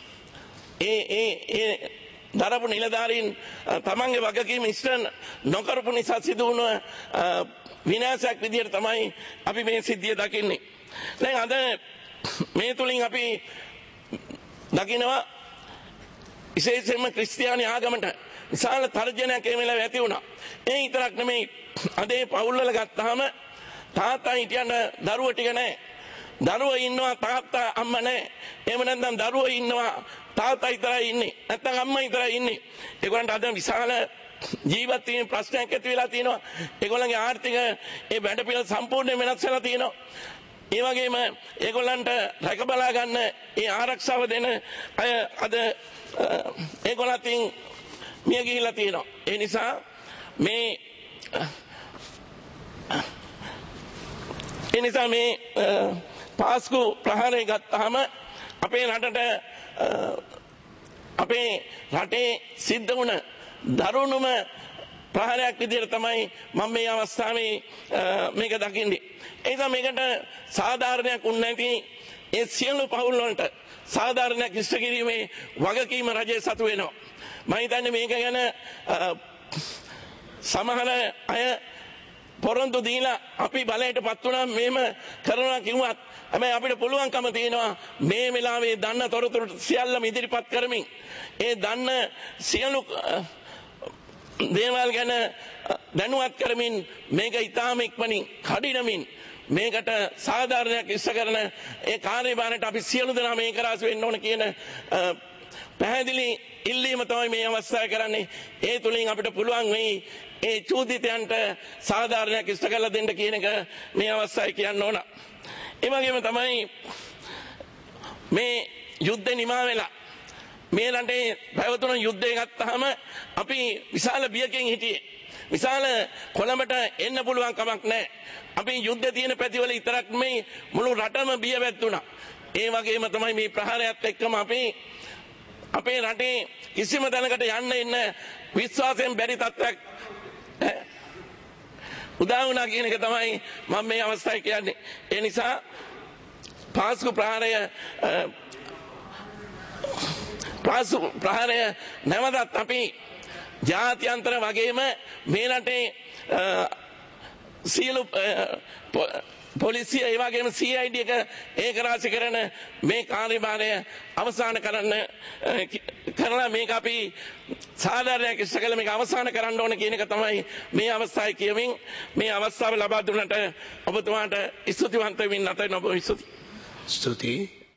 ඒ දරපු නිලධාරීන් තමන්ගේ වගකීම ඉෂ්ට නොකරපු නිසා සිදු වුණ විනාශයක් විදිහට තමයි අපි මේ සිද්ධිය දකින්නේ. දැන් අද මේ තුලින් අපි දකිනවා විශේෂයෙන්ම ක්‍රිස්තියානි ආගමට විශාල තර්ජනයක් ඒ වෙලාවේ ඇති වුණා. ඒ විතරක් නෙමෙයි, අද ඒ පවුල් වල ගත්තාම තාත්තා හිටියන දරුවෝ ටික නැහැ. දරුවෝ ඉන්නවා, තාත්තා අම්මා නැහැ. එහෙම නැත්නම් දරුවෝ ඉන්නවා, තාත්තා විතරයි ඉන්නේ. නැත්නම් අම්මා විතරයි ඉන්නේ. ඒගොල්ලන්ට අද විශාල ජීවත් වීම ප්‍රශ්නයක් ඇති වෙලා තියෙනවා. ඒගොල්ලන්ගේ ආර්ථික ඒ වැඩපිළිවෙල සම්පූර්ණයෙන් වෙනස් වෙලා තියෙනවා. ඒ වගේම ඒගොල්ලන්ට රැක බලා ගන්න ඒ ආරක්ෂාව දෙන අය අද ඒගොල්ලන්ටින් මිය ගිහිලා තියෙනවා. ඒ නිසා මේ පාස්කු ප්‍රහාරය ගත්තාම අපේ රටට අපේ රටේ සිද්ධ වුණ දරුණුම ප්‍රහාරයක් විදිහට තමයි මම මේ අවස්ථාවේ මේක දකින්නේ. ඒ නිසා මේකට සාධාරණයක් වුණ නැති ඒ සියලු පවුල් වලට සාධාරණයක් ඉෂ්ට කිරීමේ වගකීම රජය සතු වෙනවා. මම හිතන්නේ මේක ගැන සමහර අය පොරොන්දු දීලා අපි බලයටපත් වුණා මේම කරනවා කිව්වත් හැබැයි අපිට පුළුවන්කම තියෙනවා මේ වෙලාවේ දන්න තොරතුරු සියල්ලම ඉදිරිපත් කරමින් ඒ දන්න සියලු දේවල් ගැන දැනුවත් කරමින් මේක ඉතාම ඉක්මනින් කඩිනමින් මේකට සාධාරණයක් ඉෂ්ට කරන ඒ කාර්යභාරයට අපි සියලු දෙනා මේක රාසි වෙන්න ඕන කියන පැහැදිලි ඉල්ලීම තමයි මේ අවස්ථාවේ කරන්නේ. ඒ තුලින් අපිට පුළුවන් වෙයි ඒ චූදිතයන්ට සාධාරණයක් ඉෂ්ට කරලා දෙන්න කියන එක මේ අවස්ථාවේ කියන්න ඕන. ඒ වගේම තමයි මේ යුද්ධ නිමා වෙලා මේ රටේ පැවතුණු යුද්ධය ගත්තාම අපි විශාල බියකින් හිටියේ. විශාල කොළඹට එන්න පුළුවන් කමක් නැහැ. අපි යුද්ධ තියෙන පැතිවල විතරක් මේ මුළු රටම බිය වැදුණා. ඒ වගේම තමයි මේ ප්‍රහාරයත් එක්කම අපි අපේ රටේ කිසිම තැනකට යන්න එන්න විශ්වාසයෙන් බැරි තත්ත්වයක් උදා වුණා කියන එක තමයි මම මේ අවස්ථාවේ කියන්නේ. ඒ නිසා පාස්කු ප්‍රහාරය නැවතත් අපි ජාත්‍යන්තර වගේම මේ රටේ සියලු පොලිසිය ඒ වගේම CID එක ඒකරාශී කරන මේ කාර්යභාරය අවසන් කරලා මේක අපි සාධාරණයක් ඉෂ්ට කළ මේක අවසන් කරන්න ඕන කියන එක තමයි මේ අවස්ථාවේ කියමින් මේ අවස්ථාව ලබා දුන්නට ඔබතුමාට ස්තුතිවන්ත වෙමින් නැතන ඔබ ස්තුතියි.